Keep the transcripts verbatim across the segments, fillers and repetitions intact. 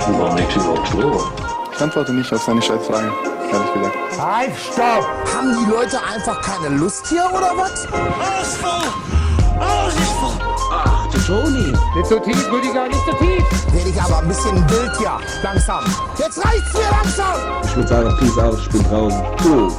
Warum liegt hier überhaupt Stroh? Ich antworte nicht auf seine Scheißfrage, ehrlich gesagt. Halt, stopp! Haben die Leute einfach keine Lust hier, oder was? Alles voll! Alles ist voll! Ach, du Toni. Nicht so tief, Rüdiger, nicht so tief! Werde ich aber ein bisschen wild hier, langsam. Jetzt reicht's mir langsam! Ich würde sagen, peace out, ich bin draußen. Cool.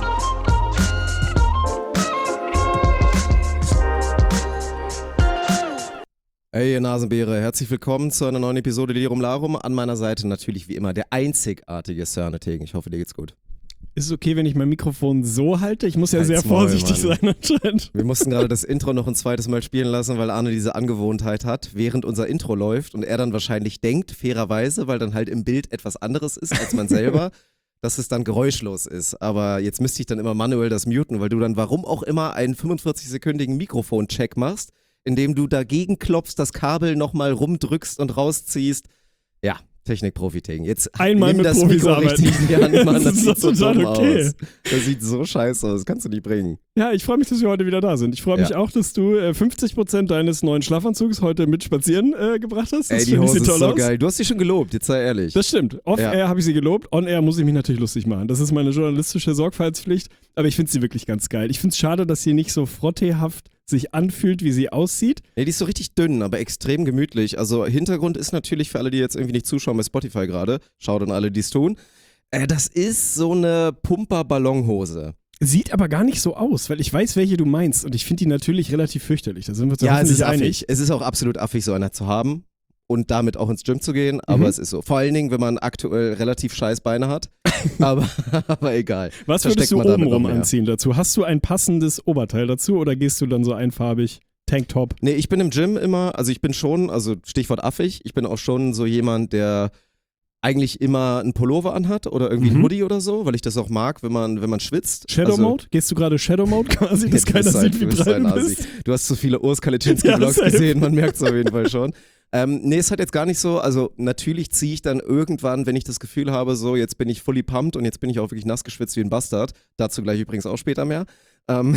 Hey, ihr Nasenbeere, herzlich willkommen zu einer neuen Episode Lirum Larum. An meiner Seite natürlich wie immer der einzigartige Sörne Tegen. Ich hoffe, dir geht's gut. Ist es okay, wenn ich mein Mikrofon so halte? Ich muss ja Halt's sehr Maul, vorsichtig Mann. sein anscheinend. Wir mussten gerade das Intro noch ein zweites Mal spielen lassen, weil Arne diese Angewohnheit hat, während unser Intro läuft und er dann wahrscheinlich denkt, fairerweise, weil dann halt im Bild etwas anderes ist als man selber, dass es dann geräuschlos ist. Aber jetzt müsste ich dann immer manuell das muten, weil du dann warum auch immer einen fünfundvierzig-sekündigen Mikrofoncheck machst, indem du dagegen klopfst, das Kabel nochmal rumdrückst und rausziehst. Ja, Technik-Profi-Ting. Jetzt Einmal nimm mit das Profis Mikro arbeiten. richtig in die Hand, Mann. Das, Das ist sieht so doch total dumm okay. aus. Das sieht so scheiße aus. Das kannst du nicht bringen. Ja, ich freue mich, dass wir heute wieder da sind. Ich freue mich Ja. auch, dass du äh, fünfzig Prozent deines neuen Schlafanzugs heute mit spazieren äh, gebracht hast. Das Ey, die finde ich Hose sieht ist toll so aus. geil. Du hast sie schon gelobt, jetzt sei ehrlich. Das stimmt. Off-Air Ja. habe ich sie gelobt. On-Air muss ich mich natürlich lustig machen. Das ist meine journalistische Sorgfaltspflicht. Aber ich finde sie wirklich ganz geil. Ich finde es schade, dass sie nicht so frotteehaft sich anfühlt, wie sie aussieht. Nee, die ist so richtig dünn, aber extrem gemütlich. Also Hintergrund ist natürlich für alle, die jetzt irgendwie nicht zuschauen bei Spotify gerade, schaut an alle, die es tun, äh, das ist so eine Pumper-Ballonhose. Sieht aber gar nicht so aus, weil ich weiß, welche du meinst. Und ich finde die natürlich relativ fürchterlich. Da sind wir uns Ja, es hoffentlich ist einig. affig. Es ist auch absolut affig, so einer zu haben und damit auch ins Gym zu gehen, aber Mhm. es ist so. Vor allen Dingen, wenn man aktuell relativ scheiß Beine hat, aber, aber egal. Was Versteckt würdest du man damit obenrum noch mehr. anziehen dazu? Hast du ein passendes Oberteil dazu oder gehst du dann so einfarbig Tanktop? Nee, ich bin im Gym immer, also ich bin schon, also Stichwort affig, ich bin auch schon so jemand, der eigentlich immer einen Pullover anhat oder irgendwie Mhm. ein Hoodie oder so, weil ich das auch mag, wenn man, wenn man schwitzt. Shadow also, Mode? Gehst du gerade Shadow Mode quasi, dass Ja, du keiner bist ein- sieht, wie du bist breit ein du Assi. bist? Du hast so viele Urs Kaliczynski-Vlogs Ja, safe. gesehen, man merkt es auf jeden Fall schon. Ähm, nee, es hat jetzt gar nicht so, also natürlich ziehe ich dann irgendwann, wenn ich das Gefühl habe, so jetzt bin ich fully pumped und jetzt bin ich auch wirklich nass geschwitzt wie ein Bastard, dazu gleich übrigens auch später mehr, ähm,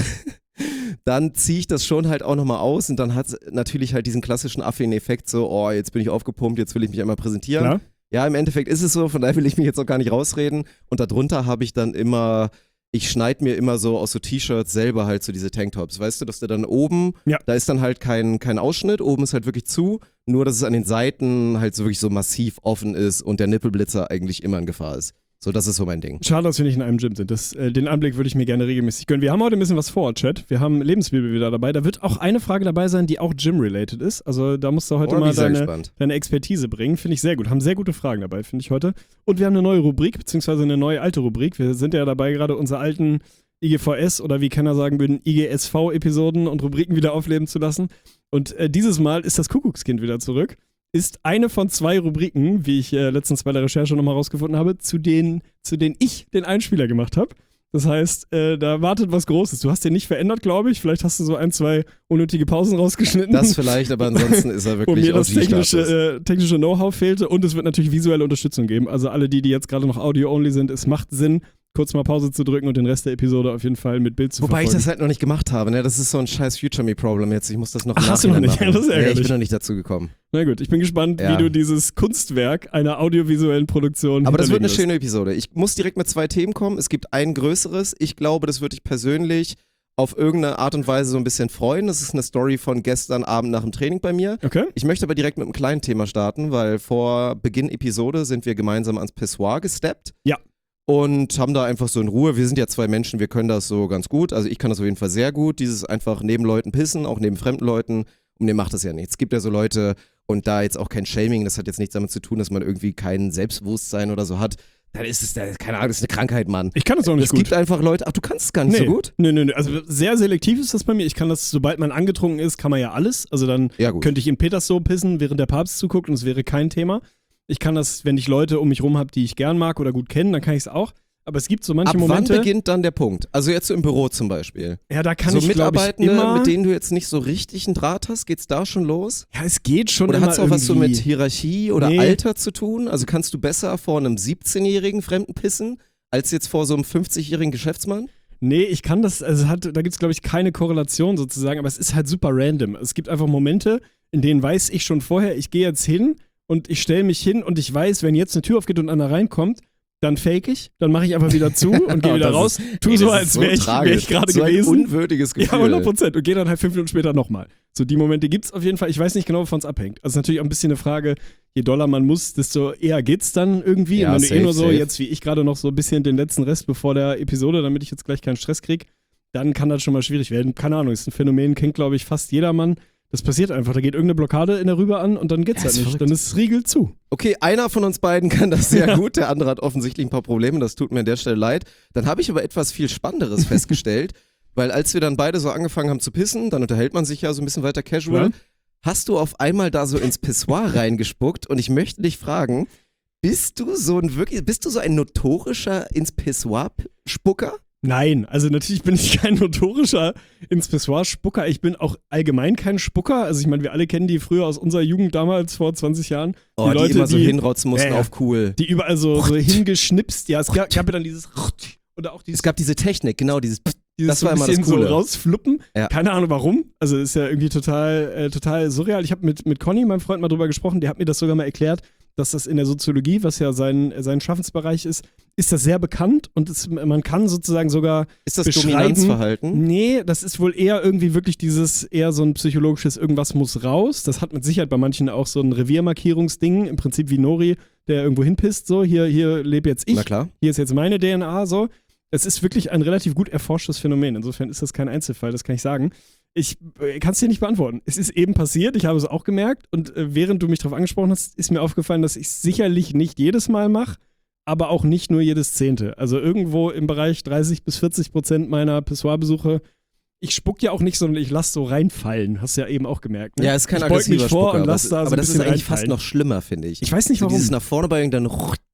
dann ziehe ich das schon halt auch nochmal aus und dann hat es natürlich halt diesen klassischen Affin-Effekt so, oh, jetzt bin ich aufgepumpt, jetzt will ich mich einmal präsentieren. Klar. Ja, im Endeffekt ist es so, von daher will ich mich jetzt auch gar nicht rausreden. Und darunter habe ich dann immer, ich schneide mir immer so aus so T-Shirts selber halt so diese Tanktops. Weißt du, dass der dann oben, Ja. da ist dann halt kein, kein Ausschnitt, oben ist halt wirklich zu, nur dass es an den Seiten halt so wirklich so massiv offen ist und der Nippelblitzer eigentlich immer in Gefahr ist. So, das ist so mein Ding. Schade, dass wir nicht in einem Gym sind. Das, äh, den Anblick würde ich mir gerne regelmäßig gönnen. Wir haben heute ein bisschen was vor, Chat. Wir haben Lebensbibel wieder dabei. Da wird auch eine Frage dabei sein, die auch Gym-related ist. Also da musst du heute Oh, bin mal ich sehr deine, gespannt. deine Expertise bringen. Finde ich sehr gut. Haben sehr gute Fragen dabei, finde ich heute. Und wir haben eine neue Rubrik, beziehungsweise eine neue alte Rubrik. Wir sind ja dabei, gerade unsere alten I G V S oder wie Kenner sagen würden, I G S V-Episoden und Rubriken wieder aufleben zu lassen. Und äh, dieses Mal ist das Kuckuckskind wieder zurück. Ist eine von zwei Rubriken, wie ich äh, letztens bei der Recherche nochmal rausgefunden habe, zu denen, zu denen ich den Einspieler gemacht habe. Das heißt, äh, da wartet was Großes. Du hast den nicht verändert, glaube ich. Vielleicht hast du so ein, zwei unnötige Pausen rausgeschnitten. Das vielleicht, aber ansonsten ist er wo wirklich mir das O G-Status. technische, äh, technische Know-how fehlte. Und es wird natürlich visuelle Unterstützung geben. Also alle die, die jetzt gerade noch Audio-only sind, es macht Sinn, kurz mal Pause zu drücken und den Rest der Episode auf jeden Fall mit Bild zu Wobei ich verfolgen. das halt noch nicht gemacht habe, ne? Das ist so ein scheiß Future-Me-Problem jetzt. Ich muss das noch im Ach, hast du noch Nachhinein nicht? machen. Ja, das ist ja, ich ärgerlich. bin noch nicht dazu gekommen. Na gut, ich bin gespannt, Ja. wie du dieses Kunstwerk einer audiovisuellen Produktion Aber das wird eine hinterlegen schöne Episode. Ich muss direkt mit zwei Themen kommen. Es gibt ein größeres. Ich glaube, das würde ich persönlich auf irgendeine Art und Weise so ein bisschen freuen. Das ist eine Story von gestern Abend nach dem Training bei mir. wirst. Okay. Ich möchte aber direkt mit einem kleinen Thema starten, weil vor Beginn Episode sind wir gemeinsam ans Pissoir gesteppt. Ja. Und haben da einfach so in Ruhe, wir sind ja zwei Menschen, wir können das so ganz gut, also ich kann das auf jeden Fall sehr gut, dieses einfach neben Leuten pissen, auch neben fremden Leuten, und mir macht das ja nichts. Es gibt ja so Leute, und da jetzt auch kein Shaming, das hat jetzt nichts damit zu tun, dass man irgendwie kein Selbstbewusstsein oder so hat, dann ist es, keine Ahnung, das ist eine Krankheit, Mann. Ich kann das auch nicht Es gut. gibt einfach Leute, ach, du kannst es gar nicht nee. so gut? Nee, nee, nee. Also sehr selektiv ist das bei mir. Ich kann das, sobald man angetrunken ist, kann man ja alles. Also dann Ja, gut. könnte ich in Petersdom pissen, während der Papst zuguckt und es wäre kein Thema. Ich kann das, wenn ich Leute um mich rum habe, die ich gern mag oder gut kenne, dann kann ich es auch. Aber es gibt so manche Ab Momente. wann beginnt dann der Punkt? Also jetzt so im Büro zum Beispiel. Ja, da kann so ich, glaube ich, Mitarbeitende, immer. mit denen du jetzt nicht so richtig einen Draht hast, geht's da schon los? Ja, es geht schon Oder immer hat es auch was so irgendwie. mit Hierarchie oder Nee. Alter zu tun? Also kannst du besser vor einem siebzehnjährigen Fremden pissen, als jetzt vor so einem fünfzigjährigen Geschäftsmann? Nee, ich kann das, also hat, da gibt es, glaube ich, keine Korrelation sozusagen, aber es ist halt super random. Es gibt einfach Momente, in denen weiß ich schon vorher, ich gehe jetzt hin und ich stelle mich hin und ich weiß, wenn jetzt eine Tür aufgeht und einer reinkommt, dann fake ich, dann mache ich einfach wieder zu und gehe wieder Das raus, ist- tu ey, so, das ist als so wäre ich, tragisch. wär ich gerade so gewesen. ein unwürdiges Gefühl. Ja, hundert Prozent. Und gehe dann halt fünf Minuten später nochmal. So, die Momente gibt's auf jeden Fall. Ich weiß nicht genau, wovon es abhängt. Also, natürlich auch ein bisschen eine Frage, je doller man muss, desto eher geht's dann irgendwie. Ja, und wenn du safe, eh nur so, safe. jetzt wie ich gerade noch so ein bisschen den letzten Rest bevor der Episode, damit ich jetzt gleich keinen Stress krieg, dann kann das schon mal schwierig werden. Keine Ahnung, ist ein Phänomen, kennt, glaube ich, fast jedermann. Das passiert einfach. Da geht irgendeine Blockade in der Rübe an und dann geht's Ja, halt ist nicht. verrückt. Dann ist es Riegel zu. Okay, einer von uns beiden kann das sehr gut, der andere hat offensichtlich ein paar Probleme, das tut mir an der Stelle leid. Dann habe ich aber etwas viel Spannenderes festgestellt, weil als wir dann beide so angefangen haben zu pissen, dann unterhält man sich ja so ein bisschen weiter casual, Klar. hast du auf einmal da so ins Pissoir reingespuckt und ich möchte dich fragen, bist du so ein wirklich, bist du so ein notorischer ins Pissoir-Spucker? Nein, also natürlich bin ich kein notorischer ins Pissoir-Spucker. Ich bin auch allgemein kein Spucker. Also ich meine, wir alle kennen die früher aus unserer Jugend damals vor zwanzig Jahren. Oh, die, Leute, immer so die, hinrotzen mussten Ja, ja. auf cool. die überall so, so hingeschnipst. Ja, es gab, gab ja dann dieses oder auch dieses, Es gab diese Technik, genau, dieses dieses das war so ein immer das bisschen Coole. so rausfluppen. Ja. Keine Ahnung warum. Also ist ja irgendwie total, äh, total surreal. Ich habe mit, mit Conny, meinem Freund, mal drüber gesprochen. Der hat mir das sogar mal erklärt, dass das in der Soziologie, was ja sein, sein Schaffensbereich ist, ist das sehr bekannt und es, man kann sozusagen sogar Ist das beschreiben- Dominanzverhalten? Nee, das ist wohl eher irgendwie wirklich dieses, eher so ein psychologisches irgendwas muss raus. Das hat mit Sicherheit bei manchen auch so ein Reviermarkierungsding, im Prinzip wie Nori, der irgendwo hinpisst, so, hier, hier lebe jetzt ich, Na klar. hier ist jetzt meine D N A, so. Es ist wirklich ein relativ gut erforschtes Phänomen. Insofern ist das kein Einzelfall, das kann ich sagen. Ich äh, kann es dir nicht beantworten. Es ist eben passiert, ich habe es auch gemerkt und äh, während du mich darauf angesprochen hast, ist mir aufgefallen, dass ich es sicherlich nicht jedes Mal mache, aber auch nicht nur jedes Zehnte. Also irgendwo im Bereich dreißig bis vierzig Prozent meiner Pissoir-Besuche. Ich spuck ja auch nicht, sondern ich lasse so reinfallen. Hast du ja eben auch gemerkt. Ne? Ja, ist kein ich beug mich aggressiver vor Spucker, und aber, lass das- da so aber ein das ist bisschen eigentlich fast reinfallen. noch schlimmer, finde ich. Ich weiß nicht so warum. dieses nach vorne beugen, dann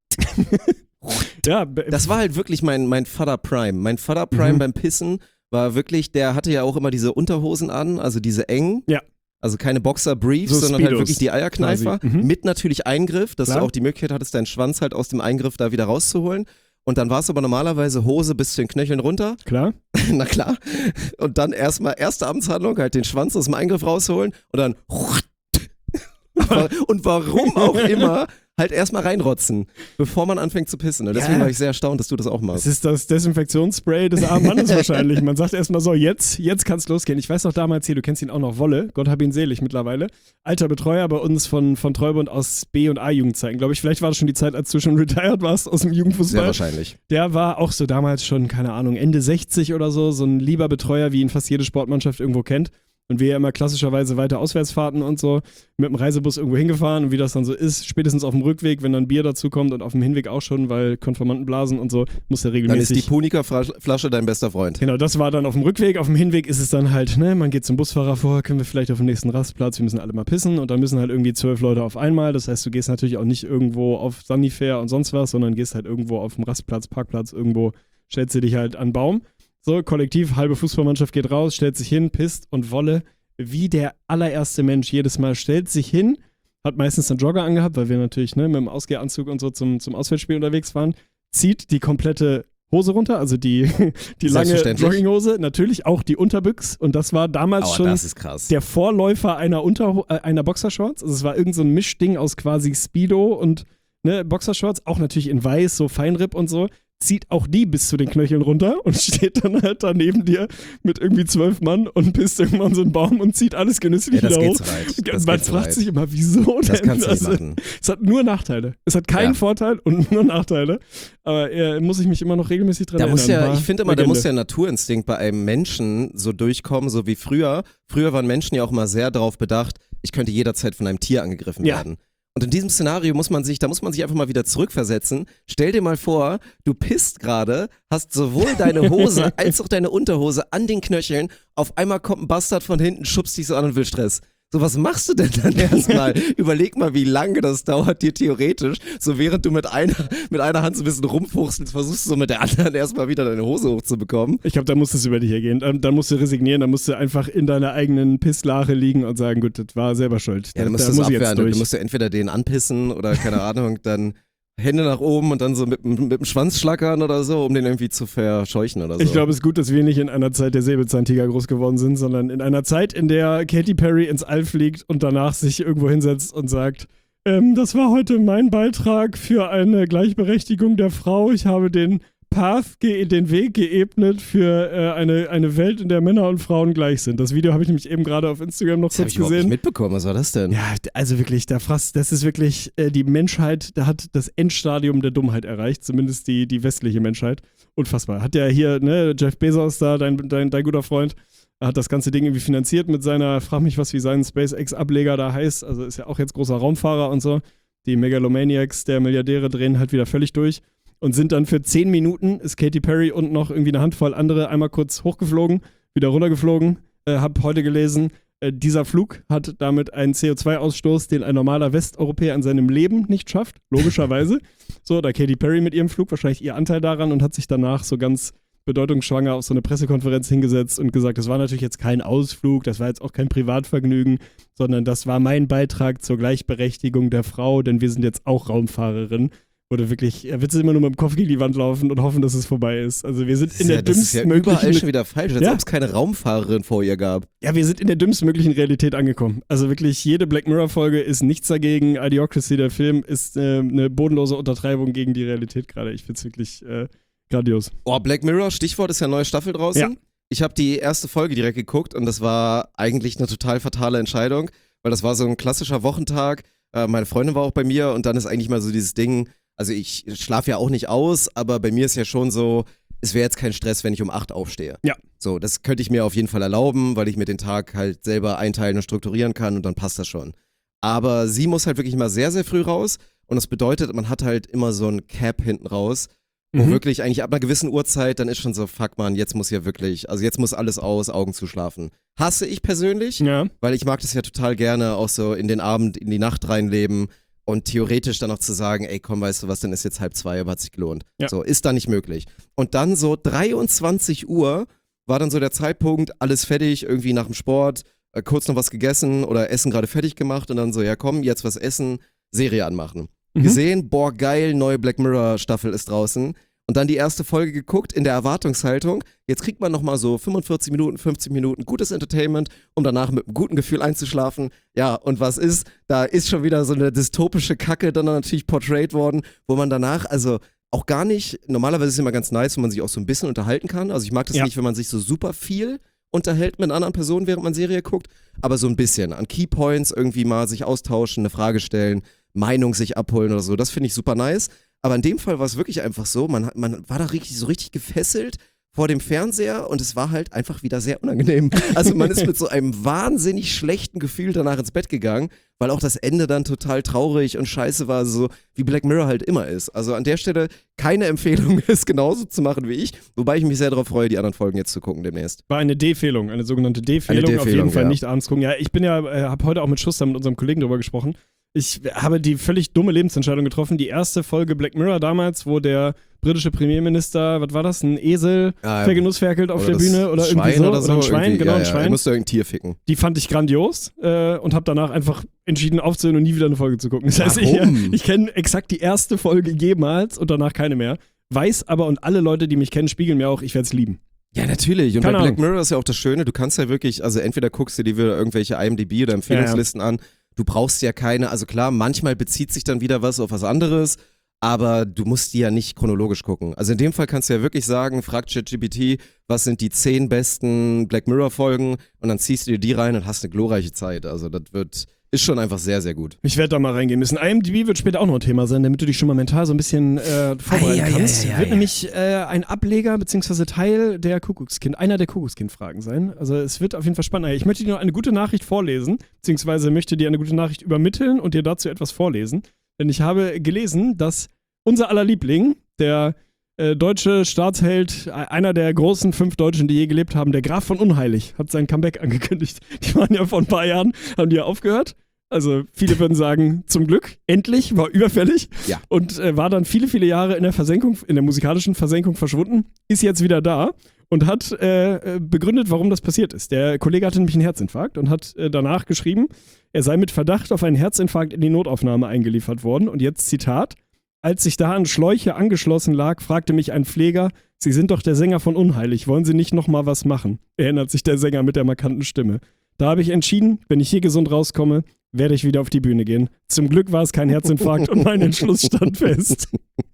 Ja, be- Das war halt wirklich mein, mein Vater Prime. Mein Vater Prime Mhm. beim Pissen war wirklich, der hatte ja auch immer diese Unterhosen an, also diese engen. Ja. Also keine Boxer-Briefs, So sondern halt Speedos wirklich die Eierkneifer. quasi. Mhm. Mit natürlich Eingriff, dass Klar. du auch die Möglichkeit hattest, deinen Schwanz halt aus dem Eingriff da wieder rauszuholen. Und dann war es aber normalerweise Hose bis zu den Knöcheln runter. klar. Na klar. Und dann erstmal erste Amtshandlung, halt den Schwanz aus dem Eingriff rausholen und dann und warum auch immer halt erstmal reinrotzen, bevor man anfängt zu pissen. Und deswegen Ja. war ich sehr erstaunt, dass du das auch Es machst. ist das Desinfektionsspray des armen Mannes wahrscheinlich. Man sagt erstmal so, jetzt, jetzt kann es losgehen. Ich weiß noch damals hier, du kennst ihn auch noch, Wolle, Gott hab ihn selig mittlerweile. Alter Betreuer bei uns von, von Treubund aus B- und A-Jugendzeiten, glaube ich. Vielleicht war das schon die Zeit, als du schon retired warst aus dem Sehr Jugendfußball. wahrscheinlich. Der war auch so damals schon, keine Ahnung, Ende sechzig oder so, so ein lieber Betreuer, wie ihn fast jede Sportmannschaft irgendwo kennt. Und wir ja immer klassischerweise weiter Auswärtsfahrten und so mit dem Reisebus irgendwo hingefahren und wie das dann so ist, spätestens auf dem Rückweg, wenn dann Bier dazu kommt und auf dem Hinweg auch schon, weil Konformantenblasen und so, muss er Dann ist regelmäßig. die Punika-Flasche dein bester Freund. Genau, das war dann auf dem Rückweg. Auf dem Hinweg ist es dann halt, ne, man geht zum Busfahrer vor, können wir vielleicht auf den nächsten Rastplatz, wir müssen alle mal pissen und dann müssen halt irgendwie zwölf Leute auf einmal. Das heißt, du gehst natürlich auch nicht irgendwo auf Sanifair und sonst was, sondern gehst halt irgendwo auf dem Rastplatz, Parkplatz, irgendwo stellst du dich halt an den Baum. So, kollektiv, halbe Fußballmannschaft geht raus, stellt sich hin, pisst und Wolle, wie der allererste Mensch jedes Mal, stellt sich hin, hat meistens einen Jogger angehabt, weil wir natürlich ne, mit dem Ausgehanzug und so zum, zum Auswärtsspiel unterwegs waren, zieht die komplette Hose runter, also die, die lange Selbstverständlich. Jogginghose, natürlich auch die Unterbüchs und das war damals Aber schon das ist krass. der Vorläufer einer, Unterho äh, einer Boxershorts. Also es war irgend so ein Mischding aus quasi Speedo und ne, Boxershorts, auch natürlich in weiß, so Feinripp und so. Zieht auch die bis zu den Knöcheln runter und steht dann halt da neben dir mit irgendwie zwölf Mann und pisst irgendwann so einen Baum und zieht alles genüsslich Ja, das wieder geht hoch. zu weit. Das Man geht zu fragt weit. sich immer, wieso Das denn? kannst du nicht Also, machen. es hat nur Nachteile. Es hat keinen Ja. Vorteil und nur Nachteile. Aber äh, muss ich mich immer noch regelmäßig dran Da erinnern. muss ja, War ich finde immer, da Legende. muss der Naturinstinkt bei einem Menschen so durchkommen, so wie früher. Früher waren Menschen ja auch mal sehr darauf bedacht, ich könnte jederzeit von einem Tier angegriffen Ja. werden. Und in diesem Szenario muss man sich, da muss man sich einfach mal wieder zurückversetzen. Stell dir mal vor, du pisst gerade, hast sowohl deine Hose als auch deine Unterhose an den Knöcheln, auf einmal kommt ein Bastard von hinten, schubst dich so an und will Stress. So, was machst du denn dann erstmal? Überleg mal, wie lange das dauert dir theoretisch. So, während du mit einer, mit einer Hand so ein bisschen rumfuchst, versuchst du so mit der anderen erstmal wieder deine Hose hochzubekommen. Ich glaube, da muss es über dich ergehen. Dann, dann musst du resignieren, dann musst du einfach in deiner eigenen Pisslache liegen und sagen, gut, das war selber schuld. Ja, da, dann musst da du es muss ich jetzt abwehren. durch. Du musst ja entweder den anpissen oder, keine Ahnung, dann Hände nach oben und dann so mit, mit dem Schwanz schlackern oder so, um den irgendwie zu verscheuchen oder so. Ich glaube, es ist gut, dass wir nicht in einer Zeit der Säbelzahntiger groß geworden sind, sondern in einer Zeit, in der Katy Perry ins All fliegt und danach sich irgendwo hinsetzt und sagt, Ähm, das war heute mein Beitrag für eine Gleichberechtigung der Frau. Ich habe den Path, ge- den Weg geebnet für äh, eine, eine Welt, in der Männer und Frauen gleich sind. Das Video habe ich nämlich eben gerade auf Instagram noch Das habe kurz ich überhaupt gesehen. nicht mitbekommen. Was war das denn? Ja, also wirklich, der Fass, das ist wirklich, äh, die Menschheit, da hat das Endstadium der Dummheit erreicht, zumindest die, die westliche Menschheit. Unfassbar. Hat ja hier, ne, Jeff Bezos da, dein, dein, dein guter Freund, hat das ganze Ding irgendwie finanziert mit seiner, frag mich was, wie sein SpaceX-Ableger da heißt, also ist ja auch jetzt großer Raumfahrer und so. Die Megalomaniacs der Milliardäre drehen halt wieder völlig durch und sind dann für zehn Minuten, ist Katy Perry und noch irgendwie eine Handvoll andere einmal kurz hochgeflogen, wieder runtergeflogen. Äh, hab heute gelesen, äh, dieser Flug hat damit einen C O zwei Ausstoß, den ein normaler Westeuropäer in seinem Leben nicht schafft, logischerweise. So, da Katy Perry mit ihrem Flug, wahrscheinlich ihr Anteil daran und hat sich danach so ganz bedeutungsschwanger auf so eine Pressekonferenz hingesetzt und gesagt, das war natürlich jetzt kein Ausflug, das war jetzt auch kein Privatvergnügen, sondern das war mein Beitrag zur Gleichberechtigung der Frau, denn wir sind jetzt auch Raumfahrerin. Oder wirklich, er wird immer nur mit dem Kopf gegen die Wand laufen und hoffen, dass es vorbei ist. Also wir sind in der ja, das ist ja dümmstmöglichen... überall schon wieder falsch, als Ja. ob es keine Raumfahrerin vor ihr gab. Ja, wir sind in der dümmstmöglichen Realität angekommen. Also wirklich, jede Black Mirror-Folge ist nichts dagegen. Idiocracy, der Film, ist äh, eine bodenlose Untertreibung gegen die Realität gerade. Ich finde es wirklich äh, grandios. Oh, Black Mirror, Stichwort, ist ja eine neue Staffel draußen. Ja. Ich habe die erste Folge direkt geguckt und das war eigentlich eine total fatale Entscheidung, weil das war so ein klassischer Wochentag. Äh, meine Freundin war auch bei mir und dann ist eigentlich mal so dieses Ding, also ich schlafe ja auch nicht aus, aber bei mir ist ja schon so, es wäre jetzt kein Stress, wenn ich um acht aufstehe. Ja. So, das könnte ich mir auf jeden Fall erlauben, weil ich mir den Tag halt selber einteilen und strukturieren kann und dann passt das schon. Aber sie muss halt wirklich mal sehr, sehr früh raus und das bedeutet, man hat halt immer so ein Cap hinten raus, wo Mhm. wirklich eigentlich ab einer gewissen Uhrzeit, dann ist schon so, fuck man, jetzt muss ja wirklich, also jetzt muss alles aus, Augen zuschlafen. Hasse ich persönlich, Ja. weil ich mag das ja total gerne auch so in den Abend, in die Nacht reinleben und theoretisch dann auch zu sagen, ey komm, weißt du was, dann ist jetzt halb zwei, aber hat sich gelohnt. Ja. So, ist da nicht möglich. Und dann so dreiundzwanzig Uhr war dann so der Zeitpunkt, alles fertig, irgendwie nach dem Sport, äh, kurz noch was gegessen oder Essen gerade fertig gemacht und dann so, ja komm, jetzt was essen, Serie anmachen. Mhm. Gesehen, boah geil, neue Black Mirror Staffel ist draußen. Und dann die erste Folge geguckt in der Erwartungshaltung. Jetzt kriegt man nochmal so fünfundvierzig Minuten, fünfzig Minuten gutes Entertainment, um danach mit einem guten Gefühl einzuschlafen. Ja, und was ist? Da ist schon wieder so eine dystopische Kacke dann natürlich portrayed worden, wo man danach, also auch gar nicht, normalerweise ist es immer ganz nice, wenn man sich auch so ein bisschen unterhalten kann. Also ich mag das Ja. nicht, wenn man sich so super viel unterhält mit anderen Personen, während man Serie guckt, aber so ein bisschen an Keypoints irgendwie mal sich austauschen, eine Frage stellen, Meinung sich abholen oder so. Das finde ich super nice. Aber in dem Fall war es wirklich einfach so, man, hat- man war da richtig, so richtig gefesselt vor dem Fernseher und es war halt einfach wieder sehr unangenehm. Also man ist mit so einem wahnsinnig schlechten Gefühl danach ins Bett gegangen, weil auch das Ende dann total traurig und scheiße war, so wie Black Mirror halt immer ist. Also an der Stelle keine Empfehlung, es genauso zu machen wie ich, wobei ich mich sehr darauf freue, die anderen Folgen jetzt zu gucken demnächst. War eine D-Fehlung, eine sogenannte D-Fehlung. Eine Auf D-Fehlung, jeden Fall ja. nicht abends gucken. Ja, ich bin ja, äh, habe heute auch mit Schuster, mit unserem Kollegen drüber gesprochen. Ich habe die völlig dumme Lebensentscheidung getroffen. Die erste Folge Black Mirror damals, wo der britische Premierminister, was war das, ein Esel Ja, vergenussferkelt auf oder der das Bühne oder irgendwie Schwein so. oder so, ein Schwein, irgendwie. genau, ja, ein ja. Schwein. Er musste irgendein Tier ficken. Die fand ich grandios äh, und habe danach einfach entschieden aufzuhören und nie wieder eine Folge zu gucken. Das heißt, ich, Warum? ich kenne exakt die erste Folge jemals und danach keine mehr. Weiß aber, und alle Leute, die mich kennen, spiegeln mir auch, ich werde es lieben. Ja, natürlich. Und Keine bei Black Ahnung. Mirror ist ja auch das Schöne, du kannst ja wirklich, also entweder guckst du dir wieder irgendwelche I M D B oder Empfehlungslisten an, du brauchst ja keine, also klar, manchmal bezieht sich dann wieder was auf was anderes, aber du musst die ja nicht chronologisch gucken. Also in dem Fall kannst du ja wirklich sagen, frag ChatGPT, was sind die zehn besten Black Mirror Folgen und dann ziehst du dir die rein und hast eine glorreiche Zeit. Also das wird, ist schon einfach sehr, sehr gut. Ich werde da mal reingehen müssen. I M D B wird später auch noch ein Thema sein, damit du dich schon mal mental so ein bisschen äh, vorbereiten Ah, ja, ja, kannst. ja, ja, wird ja. nämlich äh, ein Ableger bzw. Teil der Kuckuckskind, einer der Kuckuckskind-Fragen sein. Also es wird auf jeden Fall spannend. Ich möchte dir noch eine gute Nachricht vorlesen, beziehungsweise möchte dir eine gute Nachricht übermitteln und dir dazu etwas vorlesen. Denn ich habe gelesen, dass unser aller Liebling, der äh, deutsche Staatsheld, äh, einer der großen fünf Deutschen, die je gelebt haben, der Graf von Unheilig, hat sein Comeback angekündigt. Die waren ja vor ein paar Jahren, haben die ja aufgehört. Also viele würden sagen, zum Glück, endlich, war überfällig. Ja. Und äh, war dann viele, viele Jahre in der Versenkung, in der musikalischen Versenkung verschwunden, ist jetzt wieder da und hat äh, begründet, warum das passiert ist. Der Kollege hatte nämlich einen Herzinfarkt und hat äh, danach geschrieben, er sei mit Verdacht auf einen Herzinfarkt in die Notaufnahme eingeliefert worden. Und jetzt Zitat: Als ich da an Schläuche angeschlossen lag, fragte mich ein Pfleger, Sie sind doch der Sänger von Unheilig, wollen Sie nicht nochmal was machen? Erinnert sich der Sänger mit der markanten Stimme. Da habe ich entschieden, wenn ich hier gesund rauskomme, werde ich wieder auf die Bühne gehen. Zum Glück war es kein Herzinfarkt und mein Entschluss stand fest.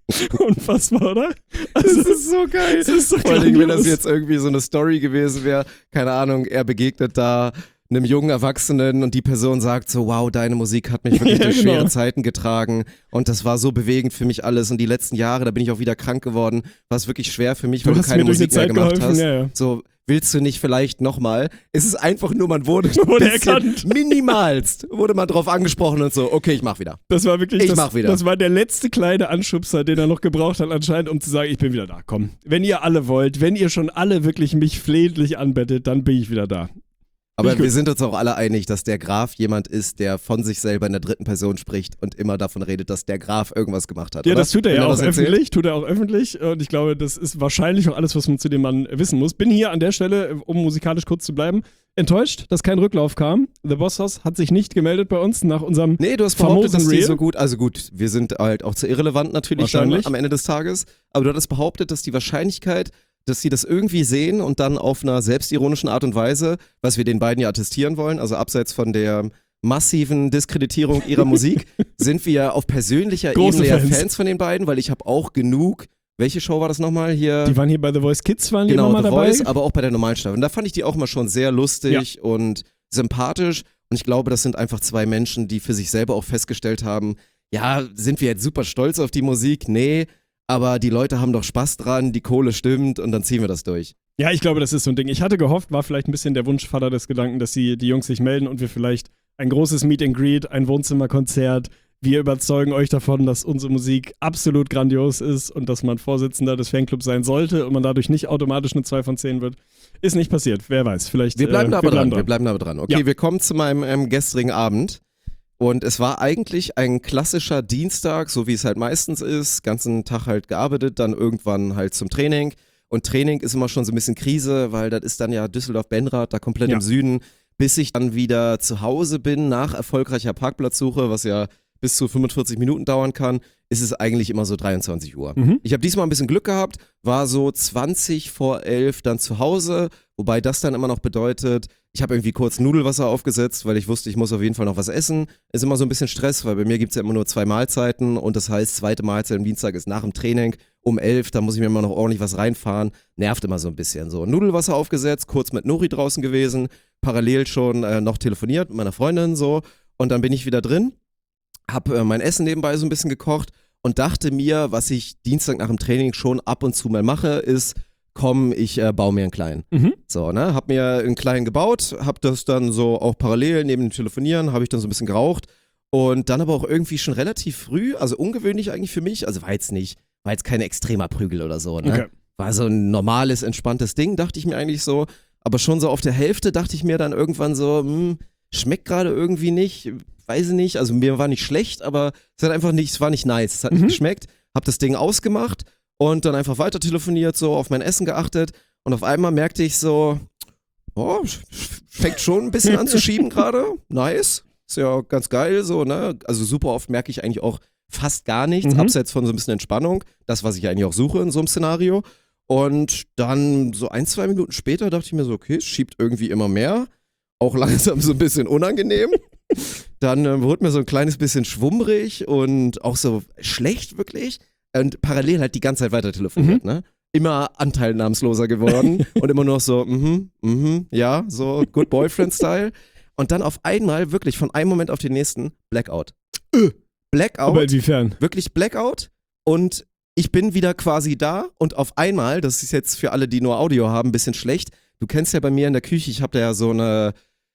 Unfassbar, oder? Also, Das ist so geil. das ist so Vor allem, wenn das grandios. jetzt irgendwie so eine Story gewesen wäre, keine Ahnung, er begegnet da einem jungen Erwachsenen und die Person sagt so, wow, deine Musik hat mich wirklich Ja, durch genau. schwere Zeiten getragen und das war so bewegend für mich alles und die letzten Jahre, da bin ich auch wieder krank geworden, war es wirklich schwer für mich, Du weil du hast keine mir durch die Musik mehr Zeit gemacht geholfen, hast. ja, ja. So, willst du nicht vielleicht nochmal? Es ist einfach nur, man wurde, Wurde ein bisschen erkannt. minimalst, wurde man drauf angesprochen und so, okay, ich mach wieder. Das war wirklich, Ich das, mach wieder. das war der letzte kleine Anschubser, den er noch gebraucht hat anscheinend, um zu sagen, ich bin wieder da, komm. Wenn ihr alle wollt, wenn ihr schon alle wirklich mich flehentlich anbettet, dann bin ich wieder da. Aber Nicht gut. wir sind uns auch alle einig, dass der Graf jemand ist, der von sich selber in der dritten Person spricht und immer davon redet, dass der Graf irgendwas gemacht hat. Ja, oder? das tut er Wenn ja auch das erzählt. öffentlich, tut er auch öffentlich und ich glaube, das ist wahrscheinlich auch alles, was man zu dem Mann wissen muss. Bin hier an der Stelle, um musikalisch kurz zu bleiben, enttäuscht, dass kein Rücklauf kam. The Boss Hoss hat sich nicht gemeldet bei uns nach unserem Nee, du hast behauptet, famosen dass die Reel. so gut, also gut, wir sind halt auch zu irrelevant natürlich dann Wahrscheinlich. am Ende des Tages, aber du hattest behauptet, dass die Wahrscheinlichkeit, dass sie das irgendwie sehen und dann auf einer selbstironischen Art und Weise, was wir den beiden ja attestieren wollen, also abseits von der massiven Diskreditierung ihrer Musik, sind wir auf persönlicher Große Ebene ja Fans. Fans von den beiden, weil ich habe auch genug, welche Show war das nochmal hier? Die waren hier bei The Voice Kids, waren die Genau, immer mal The dabei. Voice, aber auch bei der normalen Staffel. Und da fand ich die auch immer schon sehr lustig und sympathisch. Und ich glaube, das sind einfach zwei Menschen, die für sich selber auch festgestellt haben, ja, sind wir jetzt super stolz auf die Musik? Nee, aber die Leute haben doch Spaß dran, die Kohle stimmt und dann ziehen wir das durch. Ja, ich glaube, das ist so ein Ding. Ich hatte gehofft, war vielleicht ein bisschen der Wunschvater des Gedanken, dass sie, die Jungs sich melden und wir vielleicht ein großes Meet and Greet, ein Wohnzimmerkonzert. Wir überzeugen euch davon, dass unsere Musik absolut grandios ist und dass man Vorsitzender des Fanclubs sein sollte und man dadurch nicht automatisch eine zwei von zehn wird. Ist nicht passiert. Wer weiß. Vielleicht. Wir bleiben äh, da aber wir bleiben dran. Wir bleiben da aber dran. Okay, Ja. wir kommen zu meinem ähm, gestrigen Abend. Und es war eigentlich ein klassischer Dienstag, so wie es halt meistens ist. Ganzen Tag halt gearbeitet, dann irgendwann halt zum Training. Und Training ist immer schon so ein bisschen Krise, weil das ist dann ja Düsseldorf-Benrath, da komplett Ja. im Süden. Bis ich dann wieder zu Hause bin, nach erfolgreicher Parkplatzsuche, was ja bis zu fünfundvierzig Minuten dauern kann, ist es eigentlich immer so dreiundzwanzig Uhr. Mhm. Ich habe diesmal ein bisschen Glück gehabt, war so zwanzig vor elf dann zu Hause, wobei das dann immer noch bedeutet, ich habe irgendwie kurz Nudelwasser aufgesetzt, weil ich wusste, ich muss auf jeden Fall noch was essen. Ist immer so ein bisschen Stress, weil bei mir gibt es ja immer nur zwei Mahlzeiten und das heißt, zweite Mahlzeit am Dienstag ist nach dem Training um elf, da muss ich mir immer noch ordentlich was reinfahren. Nervt immer so ein bisschen. So Nudelwasser aufgesetzt, kurz mit Nori draußen gewesen, parallel schon äh, noch telefoniert mit meiner Freundin so und dann bin ich wieder drin, hab äh, mein Essen nebenbei so ein bisschen gekocht und dachte mir, was ich Dienstag nach dem Training schon ab und zu mal mache, ist, komm, ich äh, baue mir einen kleinen. Mhm. So, ne, hab mir einen kleinen gebaut, hab das dann so auch parallel neben dem Telefonieren, habe ich dann so ein bisschen geraucht und dann aber auch irgendwie schon relativ früh, also ungewöhnlich eigentlich für mich, also war jetzt nicht, war jetzt kein extremer Prügel oder so, ne? Okay. War so ein normales, entspanntes Ding, dachte ich mir eigentlich so, aber schon so auf der Hälfte dachte ich mir dann irgendwann so, hm, schmeckt gerade irgendwie nicht, weiß ich nicht, also mir war nicht schlecht, aber es hat einfach nicht, es war nicht nice, es hat Mhm. nicht geschmeckt, hab das Ding ausgemacht und dann einfach weiter telefoniert, so auf mein Essen geachtet und auf einmal merkte ich so, oh, fängt schon ein bisschen an zu schieben gerade, nice, ist ja ganz geil so, ne, also super oft merke ich eigentlich auch fast gar nichts, Mhm. abseits von so ein bisschen Entspannung, das, was ich eigentlich auch suche in so einem Szenario und dann so ein, zwei Minuten später dachte ich mir so, okay, es schiebt irgendwie immer mehr, auch langsam so ein bisschen unangenehm. Dann äh, wurde mir so ein kleines bisschen schwummrig und auch so schlecht wirklich. Und parallel halt die ganze Zeit weiter telefoniert, Mhm. ne? Immer anteilnahmsloser geworden und immer noch so, mhm, mhm, ja, so Good Boyfriend-Style. Und dann auf einmal, wirklich von einem Moment auf den nächsten, Blackout. Äh, Blackout, Aber inwiefern? wirklich Blackout. Und ich bin wieder quasi da und auf einmal, das ist jetzt für alle, die nur Audio haben, ein bisschen schlecht. Du kennst ja bei mir in der Küche, ich habe da ja so eine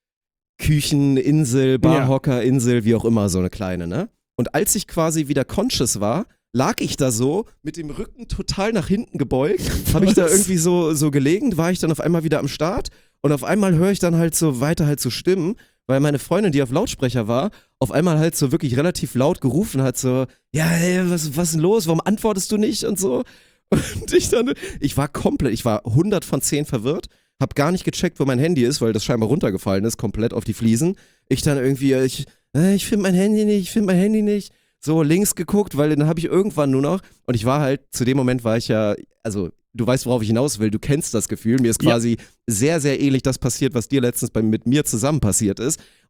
Kücheninsel, Barhockerinsel, wie auch immer, so eine kleine, ne? Und als ich quasi wieder conscious war, lag ich da so mit dem Rücken total nach hinten gebeugt, habe ich da Was? irgendwie so, so gelegen, war ich dann auf einmal wieder am Start und auf einmal höre ich dann halt so weiter halt so Stimmen, weil meine Freundin, die auf Lautsprecher war, auf einmal halt so wirklich relativ laut gerufen hat, so, ja, ey, was, was ist denn los, warum antwortest du nicht und so. Und ich dann, ich war komplett, ich war hundert von zehn verwirrt, hab gar nicht gecheckt, wo mein Handy ist, weil das scheinbar runtergefallen ist, komplett auf die Fliesen. Ich dann irgendwie, ich, äh, ich finde mein Handy nicht, ich finde mein Handy nicht. So links geguckt, weil dann habe ich irgendwann nur noch, und ich war halt, zu dem Moment war ich ja, also du weißt, worauf ich hinaus will, du kennst das Gefühl, mir ist Ja. quasi sehr, sehr ähnlich das passiert, was dir letztens bei, mit mir zusammen passiert ist.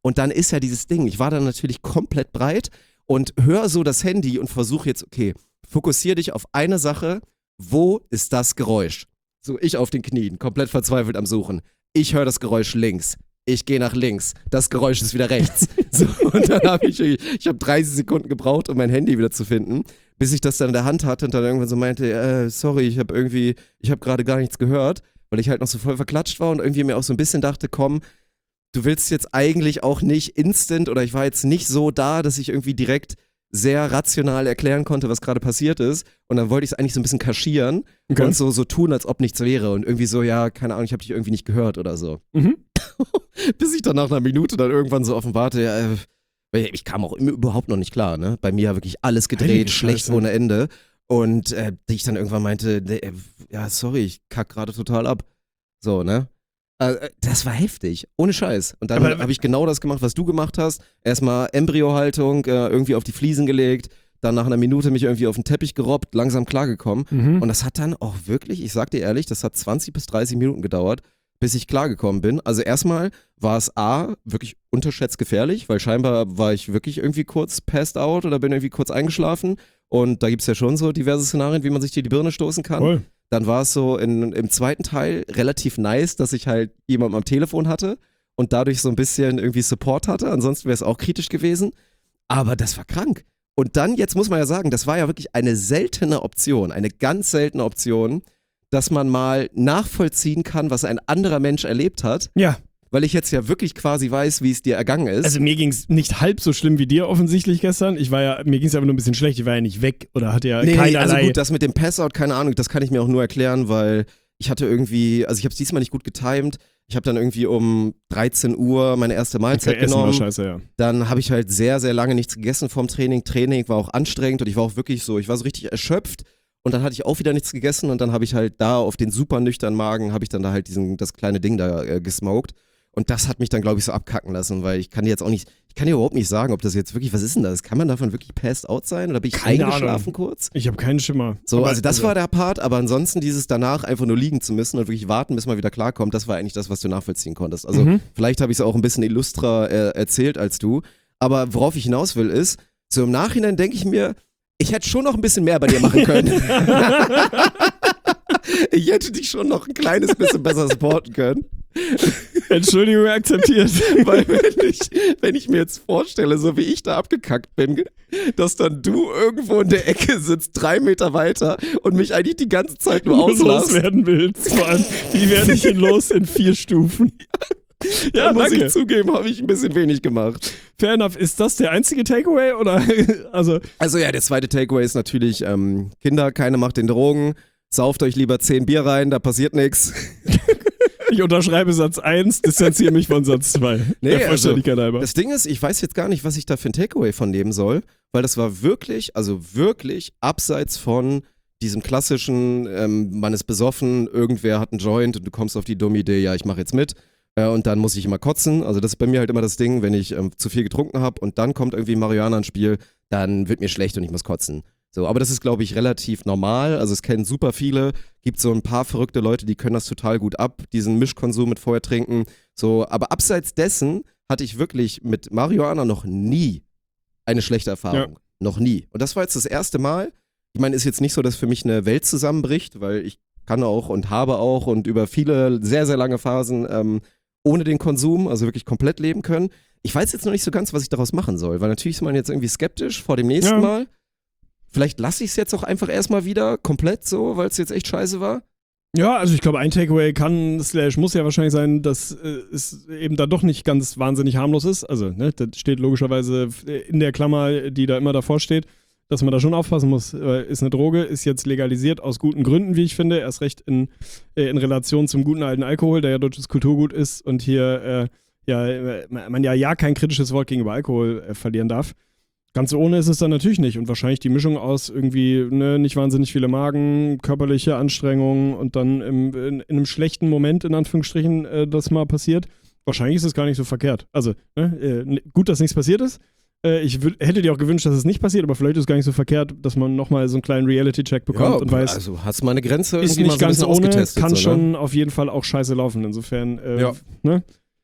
Und dann ist ja dieses Ding, ich war dann natürlich komplett breit und höre so das Handy und versuche jetzt, okay, fokussier dich auf eine Sache, wo ist das Geräusch? So, ich auf den Knien, komplett verzweifelt am Suchen. Ich höre das Geräusch links. Ich gehe nach links. Das Geräusch ist wieder rechts. So, und dann habe ich, ich habe dreißig Sekunden gebraucht, um mein Handy wieder zu finden, bis ich das dann in der Hand hatte und dann irgendwann so meinte, äh, sorry, ich habe irgendwie, ich habe gerade gar nichts gehört, weil ich halt noch so voll verklatscht war und irgendwie mir auch so ein bisschen dachte, komm, du willst jetzt eigentlich auch nicht instant oder ich war jetzt nicht so da, dass ich irgendwie direkt sehr rational erklären konnte, was gerade passiert ist. Und dann wollte ich es eigentlich so ein bisschen kaschieren Okay. und so, so tun, als ob nichts wäre. Und irgendwie so, ja, keine Ahnung, ich habe dich irgendwie nicht gehört oder so. Mhm. Bis ich dann nach einer Minute dann irgendwann so offenbarte, ja, äh, weil ich kam auch überhaupt noch nicht klar, ne? Bei mir wirklich alles gedreht, Heilige schlecht Scheiße. ohne Ende. Und äh, ich dann irgendwann meinte, ne, äh, ja, sorry, ich kack gerade total ab. So, ne? Äh, das war heftig, ohne Scheiß. Und dann Aber- habe ich genau das gemacht, was du gemacht hast. Erstmal Embryohaltung, äh, irgendwie auf die Fliesen gelegt, dann nach einer Minute mich irgendwie auf den Teppich gerobbt, langsam klargekommen. Mhm. Und das hat dann auch wirklich, ich sag dir ehrlich, das hat zwanzig bis dreißig Minuten gedauert, bis ich klargekommen bin. Also erstmal war es A, wirklich unterschätzt gefährlich, weil scheinbar war ich wirklich irgendwie kurz passed out oder bin irgendwie kurz eingeschlafen. Und da gibt es ja schon so diverse Szenarien, wie man sich die, die Birne stoßen kann. Voll. Dann war es so in, im zweiten Teil relativ nice, dass ich halt jemanden am Telefon hatte und dadurch so ein bisschen irgendwie Support hatte. Ansonsten wäre es auch kritisch gewesen. Aber das war krank. Und dann, jetzt muss man ja sagen, das war ja wirklich eine seltene Option, eine ganz seltene Option, dass man mal nachvollziehen kann, was ein anderer Mensch erlebt hat, Ja, weil ich jetzt ja wirklich quasi weiß, wie es dir ergangen ist. also mir ging es nicht halb so schlimm wie dir offensichtlich gestern. Ich war ja, mir ging es aber nur ein bisschen schlecht. Ich war ja nicht weg oder hatte ja nee, nee, also keinerlei. gut, das mit dem Passout, keine Ahnung, das kann ich mir auch nur erklären, weil ich hatte irgendwie, also ich habe es diesmal nicht gut getimed. Ich habe dann irgendwie um dreizehn Uhr meine erste Mahlzeit Okay, Essen war genommen. scheiße, ja. Dann habe ich halt sehr, sehr lange nichts gegessen vorm Training. Training war auch anstrengend und ich war auch wirklich so, ich war so richtig erschöpft. Und dann hatte ich auch wieder nichts gegessen und dann habe ich halt da auf den super nüchternen Magen, habe ich dann da halt diesen, das kleine Ding da äh, gesmoked. Und das hat mich dann, glaube ich, so abkacken lassen, weil ich kann dir jetzt auch nicht, ich kann dir überhaupt nicht sagen, ob das jetzt wirklich, was ist denn das? Kann man davon wirklich passed out sein oder bin ich Keine eingeschlafen Ahnung. kurz? Ich habe keinen Schimmer. So, Aber- also das war der Part, aber ansonsten dieses danach einfach nur liegen zu müssen und wirklich warten, bis man wieder klarkommt, das war eigentlich das, was du nachvollziehen konntest. Also Mhm. vielleicht habe ich es auch ein bisschen illustrer äh, erzählt als du, aber worauf ich hinaus will ist, so im Nachhinein denke ich mir, ich hätte schon noch ein bisschen mehr bei dir machen können. Ich hätte dich schon noch ein kleines bisschen besser supporten können. Entschuldigung akzeptiert. Weil wenn ich, wenn ich mir jetzt vorstelle, so wie ich da abgekackt bin, dass dann du irgendwo in der Ecke sitzt, drei Meter weiter und mich eigentlich die ganze Zeit nur Nur auslachst, loswerden willst. Vor allem, wie werde ich denn los in vier Stufen? Ja, dann muss danke. ich zugeben, habe ich ein bisschen wenig gemacht. Fair enough. Ist das der einzige Takeaway? Oder? Also, Also ja, der zweite Takeaway ist natürlich, ähm, Kinder, keine Macht den Drogen, sauft euch lieber zehn Bier rein, da passiert nichts. ich unterschreibe Satz eins, distanziere mich von Satz zwei. Nee, Der Vollständigkeit halber. Das Ding ist, ich weiß jetzt gar nicht, was ich da für ein Takeaway von nehmen soll, weil das war wirklich, also wirklich abseits von diesem klassischen, ähm, man ist besoffen, irgendwer hat einen Joint und du kommst auf die dumme Idee, ja, ich mache jetzt mit. Äh, und dann muss ich immer kotzen. Also das ist bei mir halt immer das Ding, wenn ich ähm, zu viel getrunken habe und dann kommt irgendwie Marihuana ins Spiel, dann wird mir schlecht und ich muss kotzen. So, aber das ist, glaube ich, relativ normal. Also es kennen super viele. Gibt so ein paar verrückte Leute, die können das total gut ab, diesen Mischkonsum mit vorher trinken. So, aber abseits dessen hatte ich wirklich mit Marihuana noch nie eine schlechte Erfahrung. Noch nie. Und das war jetzt das erste Mal. Ich meine, ist jetzt nicht so, dass für mich eine Welt zusammenbricht, weil ich kann auch und habe auch und über viele sehr, sehr lange Phasen ähm, ohne den Konsum, also wirklich komplett leben können. Ich weiß jetzt noch nicht so ganz, was ich daraus machen soll, weil natürlich ist man jetzt irgendwie skeptisch vor dem nächsten Ja. Mal. Vielleicht lasse ich es jetzt auch einfach erstmal wieder komplett so, weil es jetzt echt scheiße war. Ja, also ich glaube, ein Takeaway kann, slash muss ja wahrscheinlich sein, dass äh, es eben da doch nicht ganz wahnsinnig harmlos ist. Also, ne, das steht logischerweise in der Klammer, die da immer davor steht, dass man da schon aufpassen muss. Äh, ist eine Droge, ist jetzt legalisiert aus guten Gründen, wie ich finde. Erst recht in, äh, in Relation zum guten alten Alkohol, der ja deutsches Kulturgut ist und hier äh, ja, äh, man ja ja kein kritisches Wort gegenüber Alkohol äh, verlieren darf. Ganz so ohne ist es dann natürlich nicht und wahrscheinlich die Mischung aus irgendwie ne, nicht wahnsinnig viele Magen, körperliche Anstrengungen und dann im, in, in einem schlechten Moment in Anführungsstrichen äh, das mal passiert. Wahrscheinlich ist es gar nicht so verkehrt. Also ne, äh, gut, dass nichts passiert ist. Äh, ich würd, hätte dir auch gewünscht, dass es nicht passiert, aber vielleicht ist es gar nicht so verkehrt, dass man nochmal so einen kleinen Reality-Check bekommt und weiß, also hast meine Grenze ist irgendwie nicht mal so ein ganz bisschen ohne, ausgetestet. kann so, schon ne? auf jeden Fall auch scheiße laufen. Insofern, äh, Ja. ne?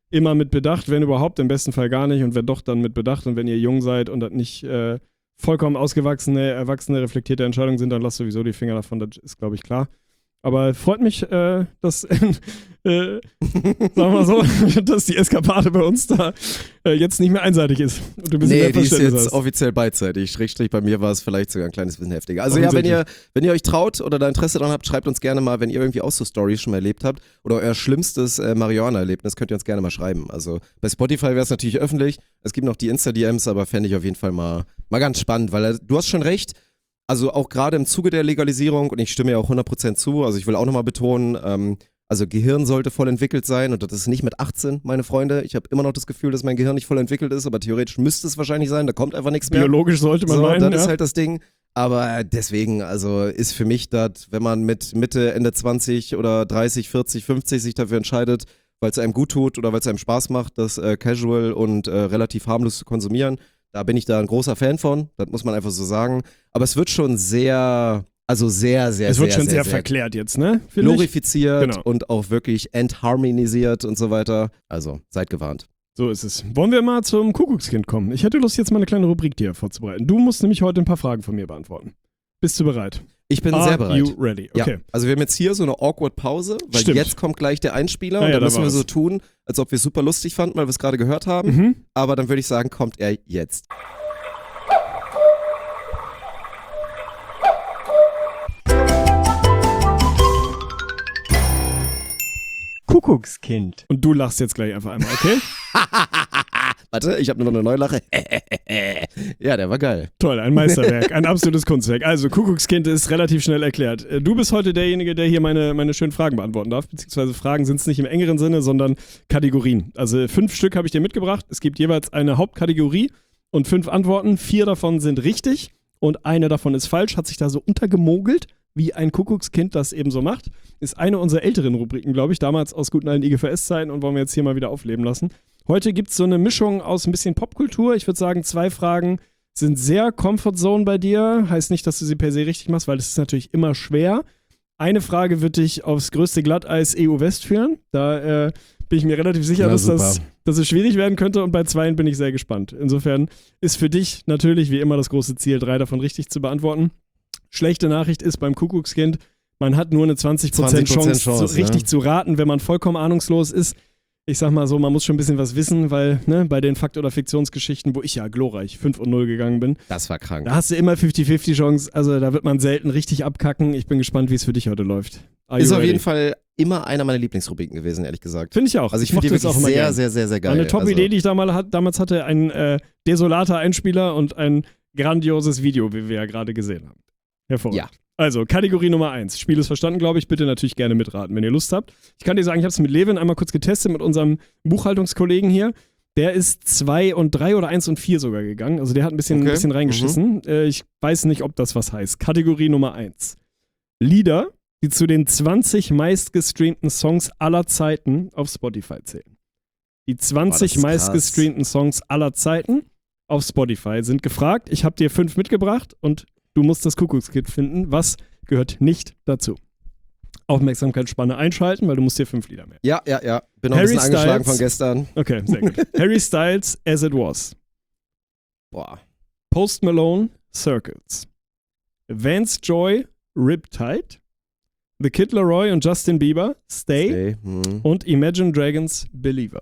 immer mit Bedacht, wenn überhaupt, im besten Fall gar nicht und wenn doch, dann mit Bedacht und wenn ihr jung seid und das nicht äh, vollkommen ausgewachsene, erwachsene, reflektierte Entscheidungen sind, dann lasst sowieso die Finger davon, das ist, glaube ich, klar. Aber freut mich, äh, dass, äh, sagen wir mal so, dass die Eskapade bei uns da äh, jetzt nicht mehr einseitig ist. Und du ein bisschen Nee, mehr die ist Verständnis jetzt hast. offiziell beidseitig. Schrägstrich, bei mir war es vielleicht sogar ein kleines bisschen heftiger. Also ja, wenn ihr, wenn ihr euch traut oder da Interesse dran habt, schreibt uns gerne mal, wenn ihr irgendwie auch so Storys schon mal erlebt habt oder euer schlimmstes äh, Marihuana-Erlebnis, könnt ihr uns gerne mal schreiben. Also bei Spotify wäre es natürlich öffentlich. Es gibt noch die Insta-D Ms, aber fände ich auf jeden Fall mal, mal ganz spannend, weil äh, du hast schon recht. Also auch gerade im Zuge der Legalisierung, und ich stimme ja auch hundert Prozent zu, also ich will auch nochmal betonen, ähm, also Gehirn sollte voll entwickelt sein und das ist nicht mit achtzehn, meine Freunde. Ich habe immer noch das Gefühl, dass mein Gehirn nicht voll entwickelt ist, aber theoretisch müsste es wahrscheinlich sein, da kommt einfach nichts mehr. Biologisch sollte man so, meinen, das ja. ist halt das Ding. Aber deswegen, also ist für mich das, wenn man mit Mitte, Ende zwanzig oder dreißig, vierzig, fünfzig sich dafür entscheidet, weil es einem gut tut oder weil es einem Spaß macht, das äh, casual und äh, relativ harmlos zu konsumieren, da bin ich da ein großer Fan von, das muss man einfach so sagen. Aber es wird schon sehr, also sehr, sehr, Es wird sehr, schon sehr, sehr, sehr verklärt jetzt, ne? Finde ich. glorifiziert Genau. und auch wirklich entharmonisiert und so weiter. Also, seid gewarnt. So ist es. Wollen wir mal zum Kuckuckskind kommen? Ich hätte Lust, jetzt mal eine kleine Rubrik dir vorzubereiten. Du musst nämlich heute ein paar Fragen von mir beantworten. Bist du bereit? Ich bin Are sehr bereit. you ready? Okay. Ja, also wir haben jetzt hier so eine awkward Pause, weil Stimmt. jetzt kommt gleich der Einspieler Ah und ja, dann da müssen wir war's. so tun, als ob wir es super lustig fanden, weil wir es gerade gehört haben. Mhm. Aber dann würde ich sagen, kommt er jetzt. Kuckuckskind. Und du lachst jetzt gleich einfach einmal, okay? Warte, ich habe nur noch eine neue Lache. Ja, der war geil. Toll, ein Meisterwerk, ein absolutes Kunstwerk. Also, Kuckuckskind ist relativ schnell erklärt. Äh, Du bist heute derjenige, der hier meine, meine schönen Fragen beantworten darf, beziehungsweise Fragen sind es nicht im engeren Sinne, sondern Kategorien. Also fünf Stück habe ich dir mitgebracht. Es gibt jeweils eine Hauptkategorie und fünf Antworten. Vier davon sind richtig und eine davon ist falsch, hat sich da so untergemogelt, wie ein Kuckuckskind das eben so macht. Ist eine unserer älteren Rubriken, glaube ich, damals aus guten alten I G V S-Zeiten und wollen wir jetzt hier mal wieder aufleben lassen. Heute gibt es so eine Mischung aus ein bisschen Popkultur. Ich würde sagen, zwei Fragen sind sehr Comfortzone bei dir. Heißt nicht, dass du sie per se richtig machst, weil das ist natürlich immer schwer. Eine Frage wird dich aufs größte Glatteis E U-West führen. Da äh, bin ich mir relativ sicher, Na, dass, das, super. dass es schwierig werden könnte. Und bei zweien bin ich sehr gespannt. Insofern ist für dich natürlich wie immer das große Ziel, drei davon richtig zu beantworten. Schlechte Nachricht ist beim Kuckuckskind, man hat nur eine zwanzig Prozent zwanzig Prozent Chance, Chance, so richtig ja. zu raten, wenn man vollkommen ahnungslos ist. Ich sag mal so, man muss schon ein bisschen was wissen, weil ne, bei den Fakt- oder Fiktionsgeschichten, wo ich ja glorreich fünf und null gegangen bin, Das war krank. da hast du immer fünfzig fünfzig Chance, also da wird man selten richtig abkacken. Ich bin gespannt, wie es für dich heute läuft. Are Ist you auf ready? jeden Fall immer einer meiner Lieblingsrubriken gewesen, ehrlich gesagt. Finde ich auch. Also ich finde die mochte das wirklich auch immer sehr, gern. sehr, sehr, sehr geil. Eine Top-Idee, also, die ich damals, hat, damals hatte, ein äh, desolater Einspieler und ein grandioses Video, wie wir ja gerade gesehen haben. Hervorragend. Ja. Also, Kategorie Nummer eins. Spiel ist verstanden, glaube ich. Bitte natürlich gerne mitraten, wenn ihr Lust habt. Ich kann dir sagen, ich habe es mit Levin einmal kurz getestet, mit unserem Buchhaltungskollegen hier. Der ist zwei und drei oder eins und vier sogar gegangen. Also der hat ein bisschen, Okay. ein bisschen reingeschissen. Äh, ich weiß nicht, ob das was heißt. Kategorie Nummer eins. Lieder, die zu den zwanzig meistgestreamten Songs aller Zeiten auf Spotify zählen. Die zwanzig Boah, das ist meistgestreamten Songs aller Zeiten auf Spotify sind gefragt. Ich habe dir fünf mitgebracht und du musst das Kuckuckskind finden. Was gehört nicht dazu? Aufmerksamkeitsspanne einschalten, weil du musst dir fünf Lieder merken. Ja, ja, ja. Bin noch ein Harry bisschen angeschlagen Styles. von gestern. Okay, sehr gut. Harry Styles, As It Was. Boah. Post Malone, Circles. Vance Joy, Riptide. The Kid Laroi und Justin Bieber, Stay. Okay. Hm. Und Imagine Dragons, Believer.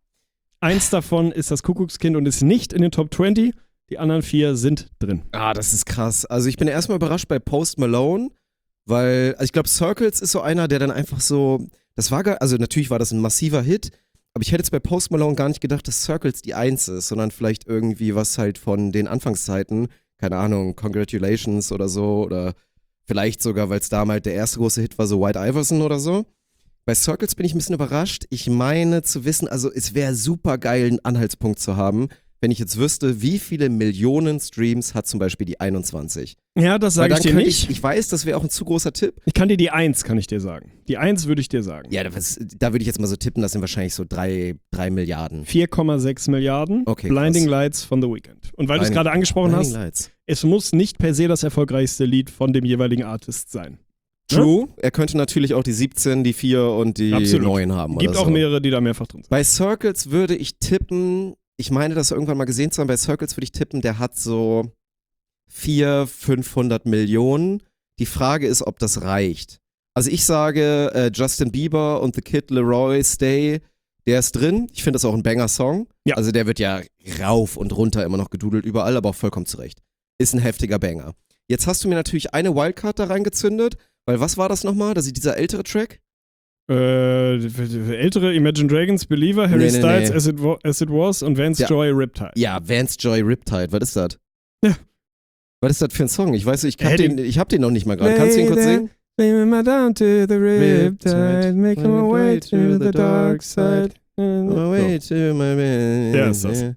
Eins davon ist das Kuckuckskind und ist nicht in den Top zwanzig. Die anderen vier sind drin. Ah, das ist krass. Also ich bin erstmal überrascht bei Post Malone, weil, also ich glaube, Circles ist so einer, der dann einfach so, das war gar, also natürlich war das ein massiver Hit, aber ich hätte jetzt bei Post Malone gar nicht gedacht, dass Circles die Eins ist, sondern vielleicht irgendwie was halt von den Anfangszeiten, keine Ahnung, Congratulations oder so, oder vielleicht sogar, weil es damals der erste große Hit war, so White Iverson oder so. Bei Circles bin ich ein bisschen überrascht. Ich meine zu wissen, also es wäre super geil, einen Anhaltspunkt zu haben, wenn ich jetzt wüsste, wie viele Millionen Streams hat zum Beispiel die einundzwanzig. Ja, das Weil sage ich dann dir könnte nicht. Ich, ich weiß, das wäre auch ein zu großer Tipp. Ich kann dir die Eins, kann ich dir sagen. Die Eins würde ich dir sagen. Ja, das, da würde ich jetzt mal so tippen, das sind wahrscheinlich so drei, drei Milliarden. vier Komma sechs Milliarden. Okay, Blinding krass. Lights von The Weeknd. Und weil du es Blinding- gerade angesprochen Blinding hast, Lights. es muss nicht per se das erfolgreichste Lied von dem jeweiligen Artist sein. True. Er könnte natürlich auch die siebzehn, die vier und die Absolut. neun haben. Gibt oder auch so. mehrere, die da mehrfach drin sind. Bei Circles würde ich tippen, ich meine das irgendwann mal gesehen zu haben, bei Circles würde ich tippen, der hat so vierhundert, fünfhundert Millionen. Die Frage ist, ob das reicht. Also ich sage, äh, Justin Bieber und The Kid Leroy Stay, der ist drin. Ich finde das auch ein Banger-Song. Ja. Also der wird ja rauf und runter immer noch gedudelt überall, aber auch vollkommen zurecht. Ist ein heftiger Banger. Jetzt hast du mir natürlich eine Wildcard da reingezündet, weil was war das nochmal? Das ist dieser ältere Track? Äh, ältere Imagine Dragons, Believer, Harry Nee, nee, Styles, nee. As, it wa- As It Was und Vance Ja. Joy, Riptide. Ja, Vance Joy Riptide. Was ist das? Ja. Was ist das für ein Song? Ich weiß, ich hab, Äh, den, ich hab den noch nicht mal gerade. Kannst du ihn kurz singen? Bring me down to the Riptide, making my way to the dark side. Oh, wait to my man. Ja, ist das.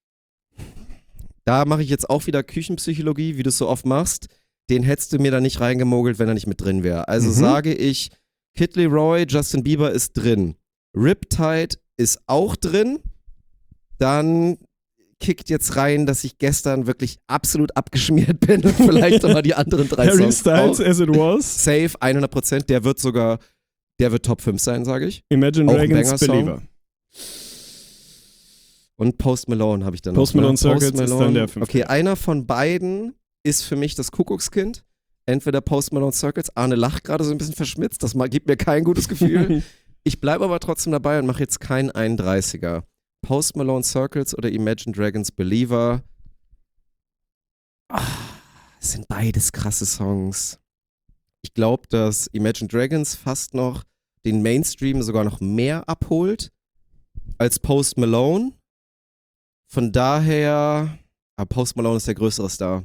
Da mache ich jetzt auch wieder Küchenpsychologie, wie du es so oft machst. Den hättest du mir da nicht reingemogelt, wenn er nicht mit drin wäre. Also Mhm. sage ich, Kid Leroy, Justin Bieber ist drin. Riptide ist auch drin. Dann kickt jetzt rein, dass ich gestern wirklich absolut abgeschmiert bin und vielleicht nochmal die anderen drei Harry Songs Styles, auch. As It Was. Safe, hundert Prozent. Der wird sogar, der wird Top fünf sein, sage ich. Imagine Auch ein Dragons, Banger-Song. Believer. Und Post Malone habe ich dann Post noch. Malone ne? Circles Post ist Malone. dann der fünfte. Okay, einer von beiden ist für mich das Kuckuckskind. Entweder Post Malone Circles. Arne lacht gerade so ein bisschen verschmitzt. Das ma- gibt mir kein gutes Gefühl. Ich bleibe aber trotzdem dabei und mache jetzt keinen einunddreißiger. Post Malone Circles oder Imagine Dragons Believer. Ah, es sind beides krasse Songs. Ich glaube, dass Imagine Dragons fast noch den Mainstream sogar noch mehr abholt als Post Malone. Von daher, ah, Post Malone ist der größere Star.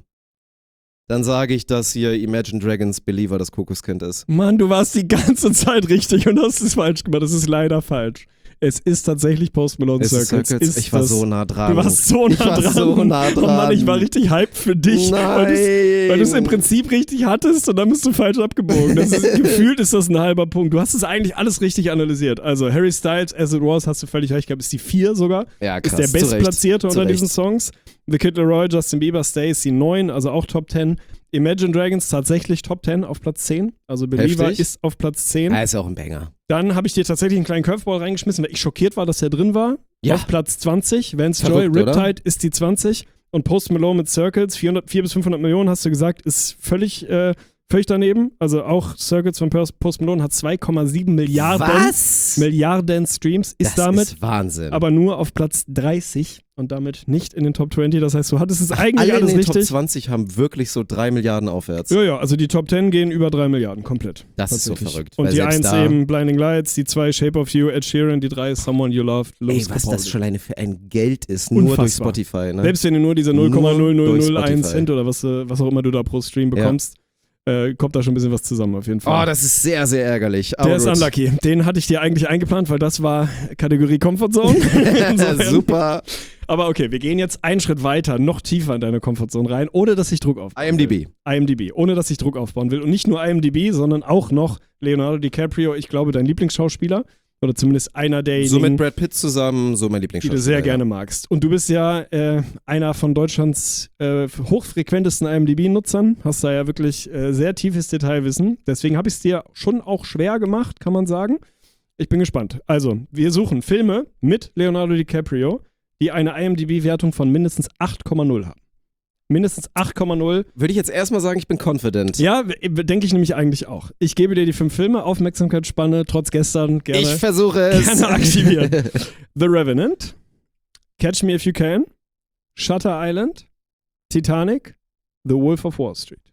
Dann sage ich, dass hier Imagine Dragons Believer das Kuckuckskind ist. Mann, du warst die ganze Zeit richtig und hast es falsch gemacht. Das ist leider falsch. Es ist tatsächlich Post Malone Es ist Circles. Circles. Ist Ich war das, so nah dran. Du warst so nah ich war dran. so nah dran. Oh Mann, ich war richtig hyped für dich. Nein. Weil du es im Prinzip richtig hattest und dann bist du falsch abgebogen. Das ist, gefühlt ist das ein halber Punkt. Du hast es eigentlich alles richtig analysiert. Also Harry Styles, As It Was, hast du völlig recht gehabt, ist die vier sogar. Ja, krass. Ist der zu Recht. bestplatzierte Zu unter Recht. diesen Songs. The Kid Leroy, Justin Bieber, Stay ist die neun, also auch Top zehn. Imagine Dragons tatsächlich Top zehn auf Platz zehn. Also Believer Heftig. ist auf Platz zehn. Ah, ist ja auch ein Banger. Dann habe ich dir tatsächlich einen kleinen Curveball reingeschmissen, weil ich schockiert war, dass der drin war. Ja. Auf Platz zwanzig. Vance Joy, Verrückt, oder? Riptide ist die zwanzig. Und Post Malone mit Circles, vierhundert, vierhundert bis fünfhundert Millionen, hast du gesagt, ist völlig, äh, völlig daneben. Also auch Circles von Post Malone hat zwei Komma sieben Milliarden, Was? Milliarden Streams, ist das damit ist Wahnsinn. aber nur auf Platz dreißig und damit nicht in den Top zwanzig. Das heißt, du hattest es eigentlich Alle alles in den Top richtig. zwanzig haben wirklich so drei Milliarden aufwärts. Ja, ja, also die Top zehn gehen über drei Milliarden komplett. Das ist so Tatsächlich. verrückt. Und weil die selbst eins da, eben Blinding Lights, die zwei Shape of You, Ed Sheeran, die drei Someone You Loved, Ey, Louis was Capaldi. das schon eine für ein Geld ist, nur durch Unfassbar. Spotify. Ne? Selbst wenn du nur diese null Komma null null Nur null durch eins Spotify. Cent oder was, äh, was auch immer du da pro Stream bekommst, äh, kommt da schon ein bisschen was zusammen auf jeden Fall. Oh, das ist sehr, sehr ärgerlich. Aber Der ist gut. unlucky. Den hatte ich dir eigentlich eingeplant, weil das war Kategorie Comfortzone. Insofern. Super. Aber okay, wir gehen jetzt einen Schritt weiter, noch tiefer in deine Comfortzone rein, ohne dass ich Druck aufbauen I M D B. will. I M D B. Ohne dass ich Druck aufbauen will. Und nicht nur I M D B, sondern auch noch Leonardo DiCaprio, ich glaube, dein Lieblingsschauspieler. Oder zumindest einer derjenigen, So mit Brad Pitt zusammen, so mein die Lieblingsschauspieler. du sehr ja. gerne magst. Und du bist ja äh, einer von Deutschlands äh, hochfrequentesten I M D B-Nutzern. Hast da ja wirklich äh, sehr tiefes Detailwissen. Deswegen habe ich es dir schon auch schwer gemacht, kann man sagen. Ich bin gespannt. Also, wir suchen Filme mit Leonardo DiCaprio, die eine I M D B-Wertung von mindestens acht Komma null haben. Mindestens acht Komma null. Würde ich jetzt erstmal sagen, ich bin confident. Ja, denke ich nämlich eigentlich auch. Ich gebe dir die fünf Filme, Aufmerksamkeitsspanne, trotz gestern, gerne. Ich versuche es. Gerne aktivieren. The Revenant, Catch Me If You Can, Shutter Island, Titanic, The Wolf of Wall Street.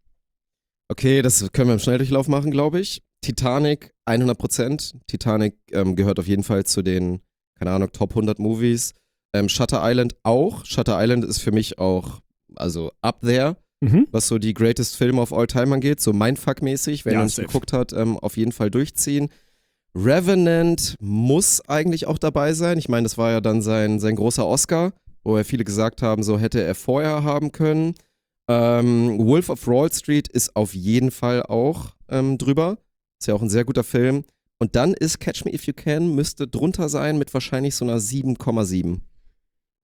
Okay, das können wir im Schnelldurchlauf machen, glaube ich. Titanic, hundert Prozent. Titanic ähm, gehört auf jeden Fall zu den, keine Ahnung, Top hundert Movies. Ähm, Shutter Island auch. Shutter Island ist für mich auch, also up there, Mhm. was so die greatest Filme of all time angeht, so Mindfuck-mäßig, wenn Ja, man es safe. geguckt hat, ähm, auf jeden Fall durchziehen. Revenant muss eigentlich auch dabei sein. Ich meine, das war ja dann sein, sein großer Oscar, wo ja viele gesagt haben, so hätte er vorher haben können. Ähm, Wolf of Wall Street ist auf jeden Fall auch ähm, drüber. Ist ja auch ein sehr guter Film. Und dann ist Catch Me If You Can, müsste drunter sein mit wahrscheinlich so einer sieben Komma sieben.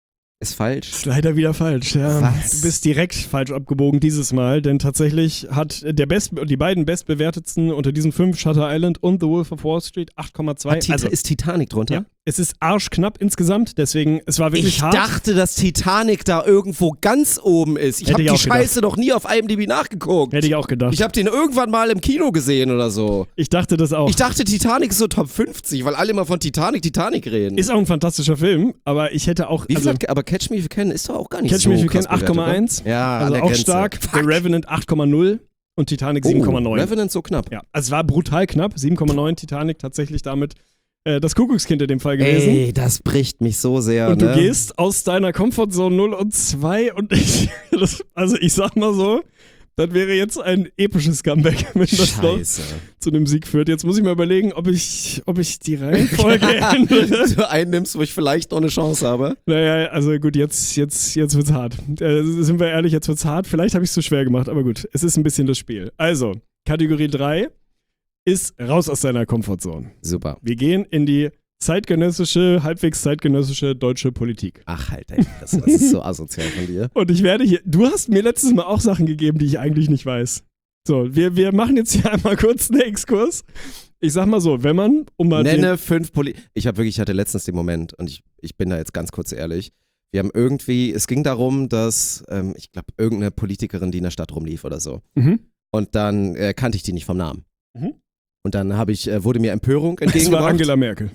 Ist falsch. Ist leider wieder falsch, ja. Was? Du bist direkt falsch abgebogen dieses Mal, denn tatsächlich hat der Best, die beiden bestbewertetsten unter diesen fünf, Shutter Island und The Wolf of Wall Street, acht Komma zwei. Tita- Also, ist Titanic drunter? ja, es ist arschknapp insgesamt, deswegen, es war wirklich Ich hart. dachte, dass Titanic da irgendwo ganz oben ist. Ich Hätte habe ich die auch gedacht. Scheiße noch nie auf I M D B nachgeguckt. Hätte ich auch gedacht. Ich habe den irgendwann mal im Kino gesehen oder so. Ich dachte das auch. Ich dachte, Titanic ist so Top fünfzig, weil alle immer von Titanic, Titanic reden. Ist auch ein fantastischer Film, aber ich hätte auch. Wie viel also, hat, aber Catch Me If You Can ist doch auch gar nicht Catch so Me If You krass Can acht Komma eins. bewertet, ne? Ja, also an der auch Grenze. stark. Fuck. The Revenant acht Komma null und Titanic sieben Komma neun. Oh, Revenant so knapp. Ja, also es war brutal knapp. sieben Komma neun Titanic tatsächlich damit äh, das Kuckuckskind in dem Fall gewesen. Ey, das bricht mich so sehr. Und du ne? gehst aus deiner Comfortzone null und zwei und ich, das, also ich sag mal so, das wäre jetzt ein episches Comeback, wenn das noch Scheiße. zu einem Sieg führt. Jetzt muss ich mal überlegen, ob ich, ob ich die Reihenfolge ändere. Du einen nimmst, wo ich vielleicht noch eine Chance habe. Naja, also gut, jetzt, jetzt, jetzt wird's hart. Äh, sind wir ehrlich, jetzt wird's hart. Vielleicht habe ich es zu schwer gemacht, aber gut, es ist ein bisschen das Spiel. Also, Kategorie drei ist raus aus deiner Komfortzone. Super. Wir gehen in die zeitgenössische, halbwegs zeitgenössische deutsche Politik. Ach, halt, ey, das, das ist so asozial von dir. Und ich werde hier, du hast mir letztes Mal auch Sachen gegeben, die ich eigentlich nicht weiß. So, wir, wir machen jetzt hier einmal kurz einen Exkurs. Ich sag mal so, wenn man, um mal den, Nenne fünf Poli... Ich habe wirklich, ich hatte letztens den Moment und ich, ich bin da jetzt ganz kurz ehrlich. Wir haben irgendwie, es ging darum, dass, ähm, ich glaube, irgendeine Politikerin, die in der Stadt rumlief oder so. Mhm. Und dann äh, kannte ich die nicht vom Namen. Mhm. Und dann habe ich, äh, wurde mir Empörung Das war entgegengebracht. Angela Merkel.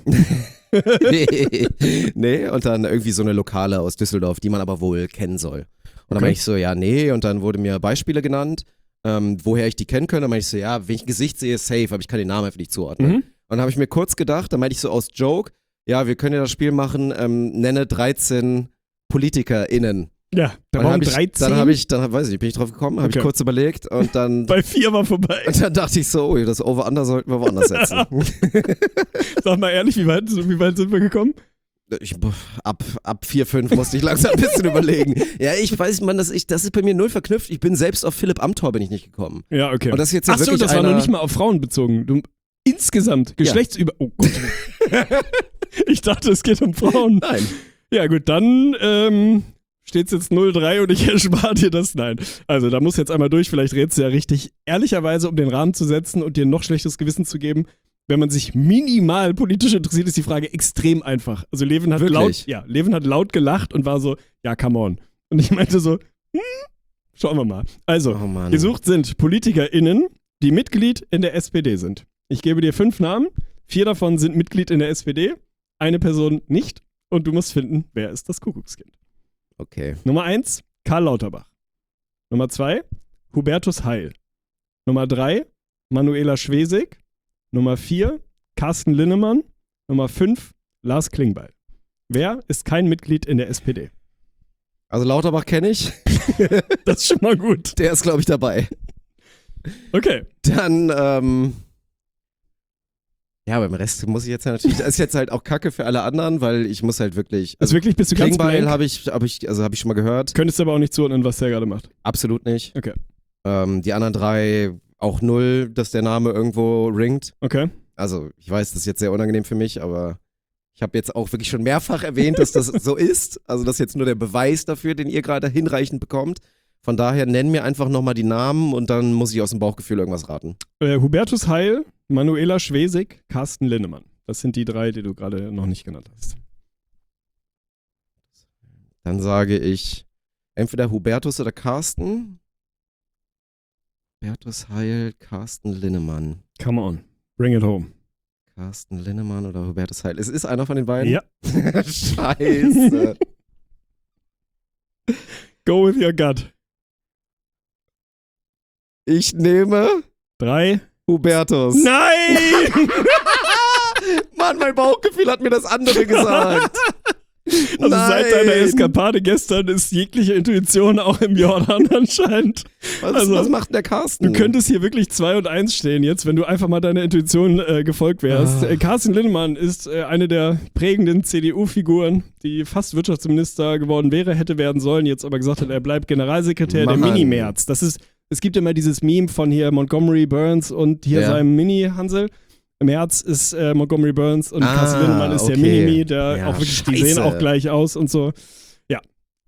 nee, nee, und dann irgendwie so eine Lokale aus Düsseldorf, die man aber wohl kennen soll. Und dann Okay. meinte ich so, ja, nee, und dann wurde mir Beispiele genannt, ähm, woher ich die kennen könnte. Dann meinte ich so, ja, wenn ich ein Gesicht sehe, safe, aber ich kann den Namen einfach nicht zuordnen. Mhm. Und dann habe ich mir kurz gedacht, dann meinte ich so aus Joke, ja, wir können ja das Spiel machen, ähm, nenne dreizehn PolitikerInnen. Ja, da Und dann waren hab ich, dreizehn. Dann habe ich, dann weiß ich nicht, bin ich drauf gekommen, habe Okay. ich kurz überlegt und dann, Bei vier war vorbei. und dann dachte ich so, ui, das Over-Under sollten wir woanders setzen. Sag mal ehrlich, wie weit, wie weit sind wir gekommen? Ich, ab, ab vier, fünf musste ich langsam ein bisschen überlegen. Ja, ich weiß, man, das, ich, das ist bei mir null verknüpft. Ich bin selbst auf Philipp Amthor bin ich nicht gekommen. Ja, okay. Und das ist jetzt ja Ach so, wirklich das war einer, noch nicht mal auf Frauen bezogen. Du, insgesamt, Geschlechtsüber... Oh Gott. Ich dachte, es geht um Frauen. Nein. Ja gut, dann ähm, steht es jetzt null drei und ich erspare dir das. Nein. Also da muss jetzt einmal durch, vielleicht redest du ja richtig. Ehrlicherweise, um den Rahmen zu setzen und dir ein noch schlechtes Gewissen zu geben, wenn man sich minimal politisch interessiert, ist die Frage extrem einfach. Also Levin hat, Wirklich? laut, ja, Levin hat laut gelacht und war so, ja, come on. Und ich meinte so, hm, schauen wir mal. Also, Oh Mann. gesucht sind PolitikerInnen, die Mitglied in der S P D sind. Ich gebe dir fünf Namen, vier davon sind Mitglied in der S P D, eine Person nicht und du musst finden, wer ist das Kuckuckskind. Okay. Nummer eins, Karl Lauterbach. Nummer zwei, Hubertus Heil. Nummer drei, Manuela Schwesig. Nummer vier, Carsten Linnemann. Nummer fünf, Lars Klingbeil. Wer ist kein Mitglied in der S P D? Also Lauterbach kenne ich. Das ist schon mal gut. Der ist, glaube ich, dabei. Okay. Dann, ähm. Ja, beim Rest muss ich jetzt ja natürlich. Das ist jetzt halt auch Kacke für alle anderen, weil ich muss halt wirklich. Also wirklich bist du ganz Klingbeil blank? habe ich, hab ich, also habe ich schon mal gehört. Könntest aber auch nicht zuordnen, was der gerade macht. Absolut nicht. Okay. Ähm, die anderen drei auch null, dass der Name irgendwo ringt. Okay. Also, ich weiß, das ist jetzt sehr unangenehm für mich, aber ich habe jetzt auch wirklich schon mehrfach erwähnt, dass das so ist. Also, das ist jetzt nur der Beweis dafür, den ihr gerade hinreichend bekommt. Von daher nenn mir einfach nochmal die Namen und dann muss ich aus dem Bauchgefühl irgendwas raten. Äh, Hubertus Heil, Manuela Schwesig, Carsten Linnemann. Das sind die drei, die du gerade noch nicht genannt hast. Dann sage ich entweder Hubertus oder Carsten. Hubertus Heil, Carsten Linnemann. Come on, bring it home. Carsten Linnemann oder Hubertus Heil. Es ist einer von den beiden? Ja. Scheiße. Go with your gut. Ich nehme Drei. Hubertus. Nein! Mann, mein Bauchgefühl hat mir das andere gesagt. Also Nein. seit deiner Eskapade gestern ist jegliche Intuition auch im Jordan anscheinend. Was, also, was macht denn der Carsten? Du könntest hier wirklich zwei und eins stehen jetzt, wenn du einfach mal deiner Intuition äh, gefolgt wärst. Ah. Äh, Carsten Linnemann ist äh, eine der prägenden C D U-Figuren, die fast Wirtschaftsminister geworden wäre, hätte werden sollen, jetzt aber gesagt hat, er bleibt Generalsekretär Mann. der Mini-Merz. Das ist, es gibt immer dieses Meme von hier Montgomery Burns und hier Ja. seinem Mini-Hansel. Merz ist äh, Montgomery Burns und Ah, Carsten Linnemann ist der okay. Mini-Mi, der Ja, auch wirklich, die scheiße. sehen auch gleich aus und so. Ja,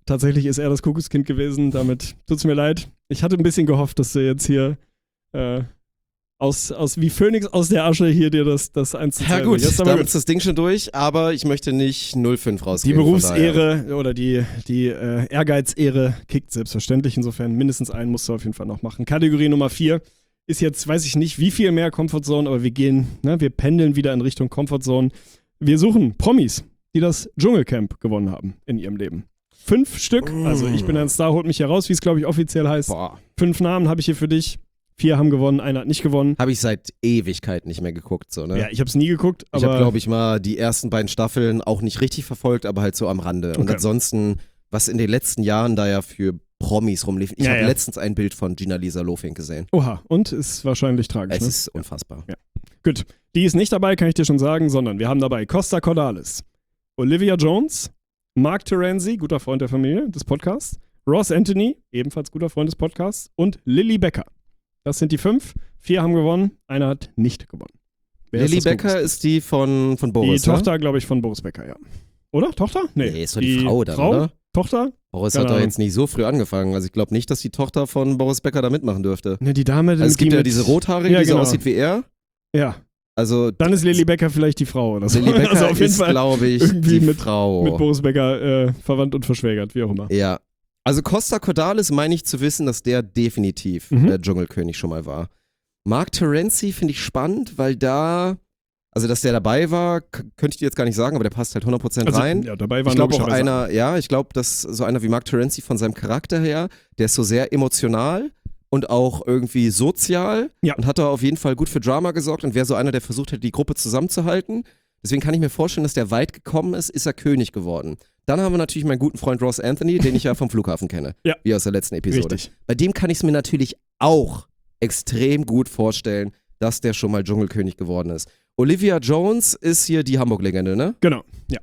Tatsächlich ist er das Kuckuckskind gewesen. Damit tut's mir leid. Ich hatte ein bisschen gehofft, dass du jetzt hier äh, aus, aus wie Phönix aus der Asche hier dir das, das eins zu zwei Ja gut, jetzt damit aber ist das Ding schon durch, aber ich möchte nicht null fünf die rausgeben. von daher. Berufsehre oder die, die äh, Ehrgeizehre kickt selbstverständlich. Insofern mindestens einen musst du auf jeden Fall noch machen. Kategorie Nummer vier ist jetzt, weiß ich nicht, wie viel mehr Comfortzone, aber wir gehen, ne, wir pendeln wieder in Richtung Comfortzone. Wir suchen Promis, die das Dschungelcamp gewonnen haben in ihrem Leben. Fünf Stück, also ich bin ein Star, holt mich heraus, wie es glaube ich offiziell heißt. Boah. Fünf Namen habe ich hier für dich. Vier haben gewonnen, einer hat nicht gewonnen. Habe ich seit Ewigkeit nicht mehr geguckt, so, ne? Ja, ich habe es nie geguckt, aber Ich habe, glaube ich, mal die ersten beiden Staffeln auch nicht richtig verfolgt, aber halt so am Rande. Und Okay. ansonsten, was in den letzten Jahren da ja für Promis rumlief. Ich Ja, habe ja. letztens ein Bild von Gina-Lisa Lofink gesehen. Oha, und ist wahrscheinlich tragisch, Es ne? ist unfassbar. Gut, die ist nicht dabei, kann ich dir schon sagen, sondern wir haben dabei Costa Cordalis, Olivia Jones, Mark Terenzi, guter Freund der Familie des Podcasts, Ross Anthony, ebenfalls guter Freund des Podcasts, und Lilly Becker. Das sind die fünf. Vier haben gewonnen, einer hat nicht gewonnen. Wer Lilly ist das Becker Kuckuckskind? ist die von, von Boris, Die ne? Tochter, glaube ich, von Boris Becker, ja. Oder? Tochter? Nee, Nee, ist doch die Frau dann, oder? Tochter? Boris Keine hat doch Ahnung. jetzt nicht so früh angefangen. Also ich glaube nicht, dass die Tochter von Boris Becker da mitmachen dürfte. Ne, die Dame, Also es gibt die ja mit- diese Rothaarige, Ja, die so genau. aussieht wie er. Ja, Also dann ist Lilly Becker vielleicht die Frau oder so. Lilly Becker also auf jeden ist, Fall glaube ich, irgendwie die mit- Frau. mit Boris Becker äh, verwandt und verschwägert, wie auch immer. Ja. Also Costa Cordalis meine ich zu wissen, dass der definitiv Mhm. der Dschungelkönig schon mal war. Mark Terenzi finde ich spannend, weil da, also dass der dabei war, k- könnte ich dir jetzt gar nicht sagen, aber der passt halt hundert Prozent Also, rein. ja, dabei waren Ich glaube auch logischerweise einer, ja, ich glaube, dass so einer wie Mark Terenzi von seinem Charakter her, der ist so sehr emotional und auch irgendwie sozial Ja. und hat da auf jeden Fall gut für Drama gesorgt und wäre so einer, der versucht hätte, die Gruppe zusammenzuhalten. Deswegen kann ich mir vorstellen, dass der weit gekommen ist, ist er König geworden. Dann haben wir natürlich meinen guten Freund Ross Anthony, den ich ja vom Flughafen kenne, Ja. wie aus der letzten Episode. Richtig. Bei dem kann ich es mir natürlich auch extrem gut vorstellen, dass der schon mal Dschungelkönig geworden ist. Olivia Jones ist hier die Hamburg-Legende, ne? Genau, ja.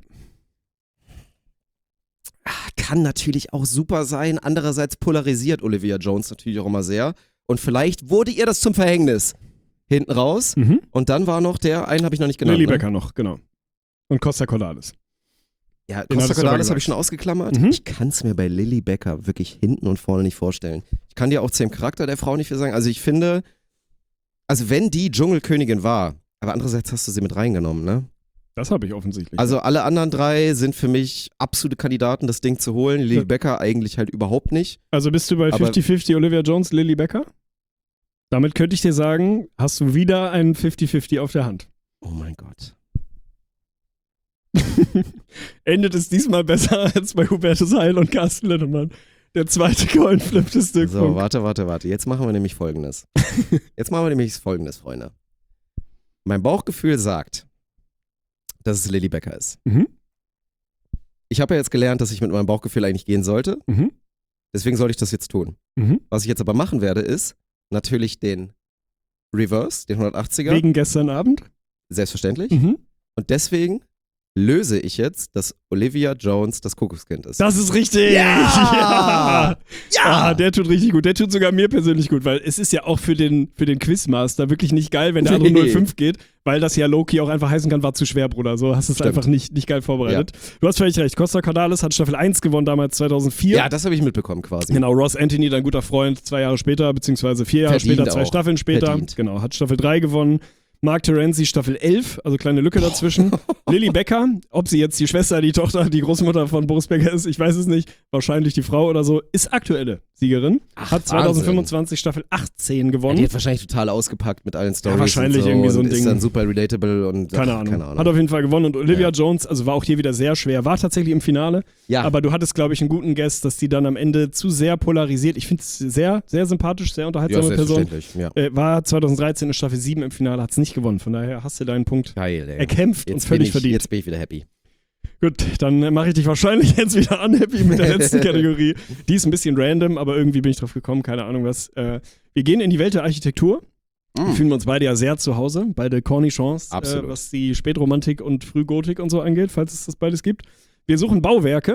Kann natürlich auch super sein. Andererseits polarisiert Olivia Jones natürlich auch immer sehr. Und vielleicht wurde ihr das zum Verhängnis. Hinten raus. Mhm. Und dann war noch der, einen habe ich noch nicht genannt. Lilly ne? Becker noch, genau. Und Costa Cordalis. Ja, Den Costa hattest du aber Cordalis gesagt. habe ich schon ausgeklammert. Mhm. Ich kann es mir bei Lilly Becker wirklich hinten und vorne nicht vorstellen. Ich kann dir auch zu dem Charakter der Frau nicht viel sagen. Also ich finde, also wenn die Dschungelkönigin war, aber andererseits hast du sie mit reingenommen, ne? Das habe ich offensichtlich. Also alle anderen drei sind für mich absolute Kandidaten, das Ding zu holen. Lilly Ja. Becker eigentlich halt überhaupt nicht. Also bist du bei Aber- fifty fifty Olivia Jones, Lilly Becker? Damit könnte ich dir sagen, hast du wieder einen fifty fifty auf der Hand. Oh mein Gott. Endet es diesmal besser als bei Hubertus Heil und Carsten Linnemann. Der zweite Coinflip des So, Stückpunkt. warte, warte, warte. Jetzt machen wir nämlich Folgendes. Jetzt machen wir nämlich Folgendes, Freunde. Mein Bauchgefühl sagt, dass es Lilly Becker ist. Mhm. Ich habe ja jetzt gelernt, dass ich mit meinem Bauchgefühl eigentlich gehen sollte. Mhm. Deswegen soll ich das jetzt tun. Mhm. Was ich jetzt aber machen werde, ist natürlich den Reverse, den hundertachtziger. Wegen gestern Abend. Selbstverständlich. Mhm. Und deswegen löse ich jetzt, dass Olivia Jones das Kuckuckskind ist. Das ist richtig. Ja! Ja! Ah, der tut richtig gut. Der tut sogar mir persönlich gut, weil es ist ja auch für den, für den Quizmaster wirklich nicht geil, wenn der andere Nee. null fünf geht, weil das ja Loki auch einfach heißen kann, war zu schwer, Bruder. So hast du es Stimmt. einfach nicht, nicht geil vorbereitet. Du hast völlig recht. Costa Cordalis hat Staffel eins gewonnen, damals zweitausendvier. Ja, das habe ich mitbekommen quasi. Genau, Ross Anthony, dein guter Freund, zwei Jahre später, beziehungsweise vier Jahre Verdient später, zwei auch. Staffeln später. Verdient. Genau, hat Staffel drei gewonnen. Mark Terenzi Staffel elf, also kleine Lücke dazwischen. Lilly Becker, ob sie jetzt die Schwester, die Tochter, die Großmutter von Boris Becker ist, ich weiß es nicht. Wahrscheinlich die Frau oder so, ist aktuelle Siegerin. Ach, hat zwanzig fünfundzwanzig Staffel achtzehn Ja, gewonnen. die hat wahrscheinlich total ausgepackt mit allen Stories. wahrscheinlich und so irgendwie so ein und Ding. Ist dann super relatable und Keine, ach, Ahnung. keine Ahnung. Hat auf jeden Fall gewonnen. Und Olivia Ja. Jones, also war auch hier wieder sehr schwer, war tatsächlich im Finale. Ja, Aber du hattest, glaube ich, einen guten Guess, dass die dann am Ende zu sehr polarisiert. Ich finde es sehr, sehr sympathisch, sehr ja, unterhaltsame Person. selbstverständlich. Ja. Äh, war zweitausenddreizehn in Staffel sieben im Finale, hat es nicht gewonnen. Von daher hast du deinen Punkt Geil, ey. erkämpft und Jetzt bin, völlig ich, verdient. jetzt bin ich wieder happy. Gut, dann äh, mache ich dich wahrscheinlich jetzt wieder unhappy mit der letzten Kategorie. Die ist ein bisschen random, aber irgendwie bin ich drauf gekommen, keine Ahnung was. Äh, wir gehen in die Welt der Architektur. Mm. Fühlen wir uns beide ja sehr zu Hause, beide Cornichons, äh, Absolut. was die Spätromantik und Frühgotik und so angeht, falls es das beides gibt. Wir suchen Bauwerke,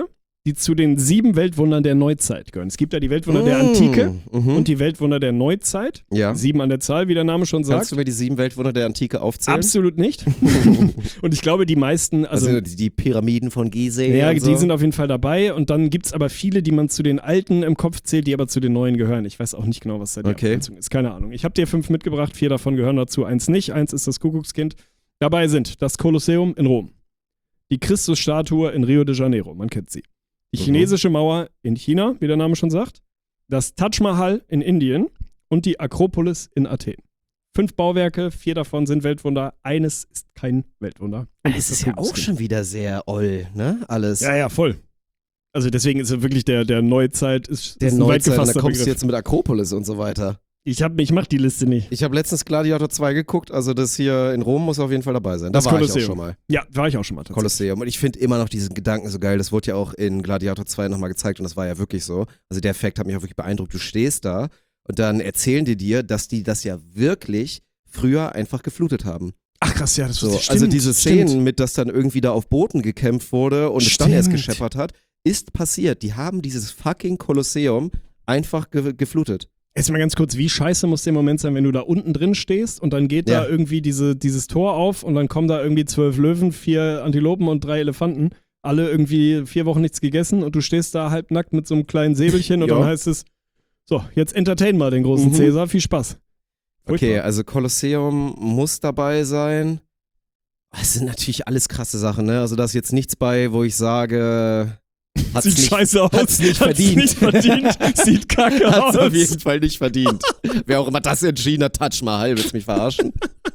die zu den sieben Weltwundern der Neuzeit gehören. Es gibt ja die Weltwunder der Mm, Antike mhm. und die Weltwunder der Neuzeit. Ja. Sieben an der Zahl, wie der Name schon sagt. Kannst du mir die sieben Weltwunder der Antike aufzählen? Absolut nicht. Und ich glaube, die meisten, also, Also, die, die Pyramiden von Gizeh ja, und die so. sind auf jeden Fall dabei. Und dann gibt es aber viele, die man zu den alten im Kopf zählt, die aber zu den neuen gehören. Ich weiß auch nicht genau, was da die Okay. Abgrenzung ist. Keine Ahnung. Ich habe dir fünf mitgebracht, vier davon gehören dazu, eins nicht. Eins ist das Kuckuckskind. Dabei sind das Kolosseum in Rom, die Christusstatue in Rio de Janeiro, man kennt sie. Die Mhm. chinesische Mauer in China, wie der Name schon sagt, das Taj Mahal in Indien und die Akropolis in Athen. Fünf Bauwerke, vier davon sind Weltwunder, eines ist kein Weltwunder. Und Es das ist ja auch Kuckuckskind. schon wieder sehr oll, ne? Alles. Ja, ja, voll. Also deswegen ist es wirklich der, der Neuzeit, ist, Der ist ein weit Neuzeit, und da gefasster kommst du Begriff. jetzt mit Akropolis und so weiter. Ich, hab, ich mach die Liste nicht. Ich habe letztens Gladiator zwei geguckt, also das hier in Rom muss auf jeden Fall dabei sein. Da Das war ich auch Kolosseum. schon mal. Ja, war ich auch schon mal tatsächlich. Kolosseum. Und ich finde immer noch diesen Gedanken so geil. Das wurde ja auch in Gladiator zwei nochmal gezeigt und das war ja wirklich so. Also der Effekt hat mich auch wirklich beeindruckt. Du stehst da und dann erzählen die dir, dass die das ja wirklich früher einfach geflutet haben. Ach krass, ja, das So, stimmt, also diese Szenen stimmt. mit, dass dann irgendwie da auf Booten gekämpft wurde und es dann erst Stimmt. gescheppert hat, ist passiert. Die haben dieses fucking Kolosseum einfach ge geflutet. Jetzt mal ganz kurz, wie scheiße muss der Moment sein, wenn du da unten drin stehst und dann geht Ja. da irgendwie diese, dieses Tor auf und dann kommen da irgendwie zwölf Löwen, vier Antilopen und drei Elefanten, alle irgendwie vier Wochen nichts gegessen und du stehst da halbnackt mit so einem kleinen Säbelchen und Ja. dann heißt es, so, jetzt entertain mal den großen Mhm. Cäsar, viel Spaß. Okay, Furchtbar. also Kolosseum muss dabei sein. Das sind natürlich alles krasse Sachen, ne? Also da ist jetzt nichts bei, wo ich sage, hat's Sieht nicht, scheiße aus. hat's nicht Hat's verdient. nicht verdient. Sieht kacke Hat's aus. auf jeden Fall nicht verdient. Wer auch immer das entschieden hat, Taj Mahal, willst mich verarschen?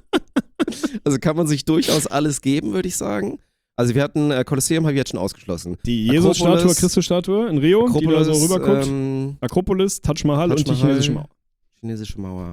Also kann man sich durchaus alles geben, würde ich sagen. Also wir hatten, äh, Kolosseum habe ich jetzt schon ausgeschlossen. Die Jesus-Statue, Akropolis- Christus-Statue in Rio, die da so rüberguckt. ähm, Akropolis, Taj Mahal Taj und die Mahal. chinesische Mauer. Chinesische Mauer.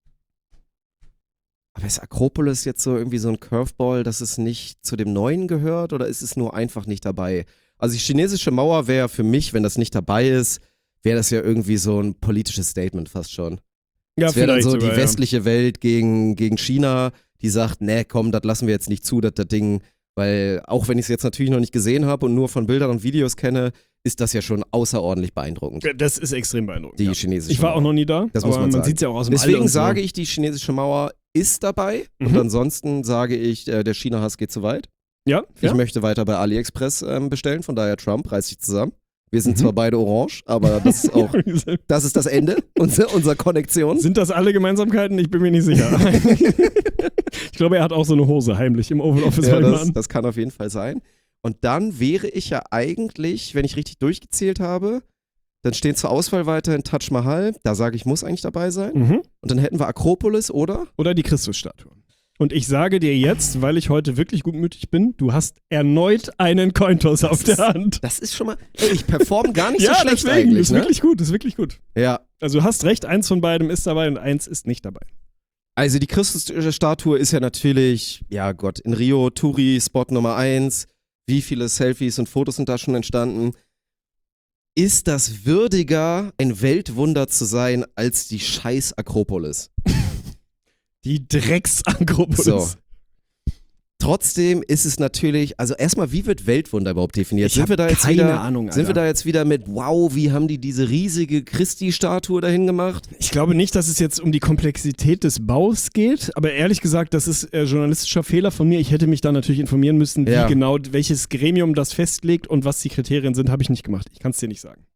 Aber ist Akropolis jetzt so irgendwie so ein Curveball, dass es nicht zu dem Neuen gehört oder ist es nur einfach nicht dabei? Also die chinesische Mauer wäre für mich, wenn das nicht dabei ist, wäre das ja irgendwie so ein politisches Statement fast schon. Ja, Das wäre dann vielleicht so sogar, die ja. westliche Welt gegen, gegen China, die sagt, nee, komm, das lassen wir jetzt nicht zu, das, das Ding, weil auch wenn ich es jetzt natürlich noch nicht gesehen habe und nur von Bildern und Videos kenne, ist das ja schon außerordentlich beeindruckend. Ja, das ist extrem beeindruckend. Die ja. chinesische Ich war Mauer. auch noch nie da, Das aber muss man sagen. sieht es ja auch aus dem All Deswegen und so. sage ich, die chinesische Mauer ist dabei und Mhm. ansonsten sage ich, äh, der China-Hass geht zu weit. Ja, Ich ja. möchte weiter bei AliExpress ähm, bestellen, von daher Trump, reiß dich zusammen. Wir sind Mhm. zwar beide orange, aber das ist auch, das ist das Ende unserer, unserer Konnektion. Sind das alle Gemeinsamkeiten? Ich bin mir nicht sicher. Ich glaube, er hat auch so eine Hose heimlich im Oval Office. Ja, bei ihm das, an. das kann auf jeden Fall sein. Und dann wäre ich ja eigentlich, wenn ich richtig durchgezählt habe, dann stehen zur Auswahl weiterhin Taj Mahal, da sage ich, muss eigentlich dabei sein. Mhm. Und dann hätten wir Akropolis, oder? Oder die Christusstatue. Und ich sage dir jetzt, weil ich heute wirklich gutmütig bin, du hast erneut einen Cointoss auf der Hand. Das ist schon mal, ey, ich performe gar nicht Ja, so schlecht deswegen, eigentlich, ist ne? wirklich gut, ist wirklich gut. Ja, Also du hast recht, eins von beidem ist dabei und eins ist nicht dabei. also die Christusstatue ist ja natürlich, ja Gott, in Rio, Touri-Spot Nummer eins. Wie viele Selfies und Fotos sind da schon entstanden? Ist das würdiger, ein Weltwunder zu sein, als die scheiß Akropolis? Die Drecksakropolis. So. Trotzdem ist es natürlich, also erstmal, wie wird Weltwunder überhaupt definiert? Ich sind hab wir da jetzt keine wieder, Ahnung, Sind wir Alter. da jetzt wieder mit, wow, wie haben die diese riesige Christi-Statue dahin gemacht? Ich glaube nicht, dass es jetzt um die Komplexität des Baus geht, aber ehrlich gesagt, das ist äh, journalistischer Fehler von mir. Ich hätte mich da natürlich informieren müssen, wie Ja. genau, welches Gremium das festlegt und was die Kriterien sind, habe ich nicht gemacht. Ich kann es dir nicht sagen.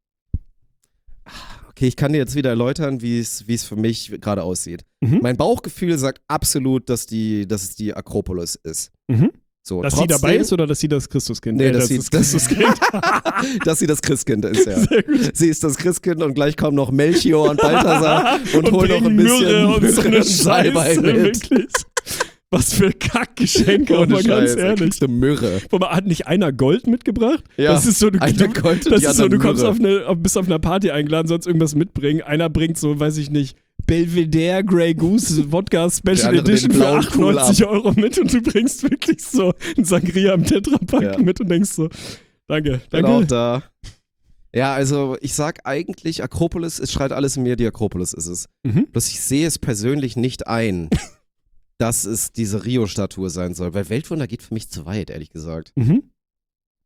Okay, ich kann dir jetzt wieder erläutern, wie es wie es für mich gerade aussieht. Mhm. Mein Bauchgefühl sagt absolut, dass, die, dass es die Akropolis ist. Mhm. So, Dass trotzdem, sie dabei ist oder dass sie das Christuskind Nee, äh, dass das sie, ist dass, Christuskind. dass sie das Christkind ist, ja. Sehr gut. Sie ist das Christkind und gleich kommen noch Melchior und Balthasar und, holen noch ein bringen bisschen Myrrhe und so eine Myrrhe und Salbei Scheiße, mit. wirklich. Was für Kackgeschenke, Ohne aber ganz Scheiß, da ehrlich. kriegst du Myrrhe. Guck mal, hat nicht einer Gold mitgebracht? Ja, Das ist so, du, einer du, Gold und das die ist so, du anderen kommst Myrrhe. auf eine, auf, bist auf einer Party eingeladen, sollst irgendwas mitbringen. Einer bringt so, weiß ich nicht, Belvedere Grey Goose Wodka Special Der andere Edition den für blauen achtundneunzig Euro mit und du bringst wirklich so ein Sangria im Tetrapack Ja. mit und denkst so, danke, Bin auch danke. da. Ja, also ich sag eigentlich, Akropolis, es schreit alles in mir, die Akropolis ist es. Mhm. Bloß ich sehe es persönlich nicht ein, dass es diese Rio-Statue sein soll, weil Weltwunder geht für mich zu weit, ehrlich gesagt. Mhm.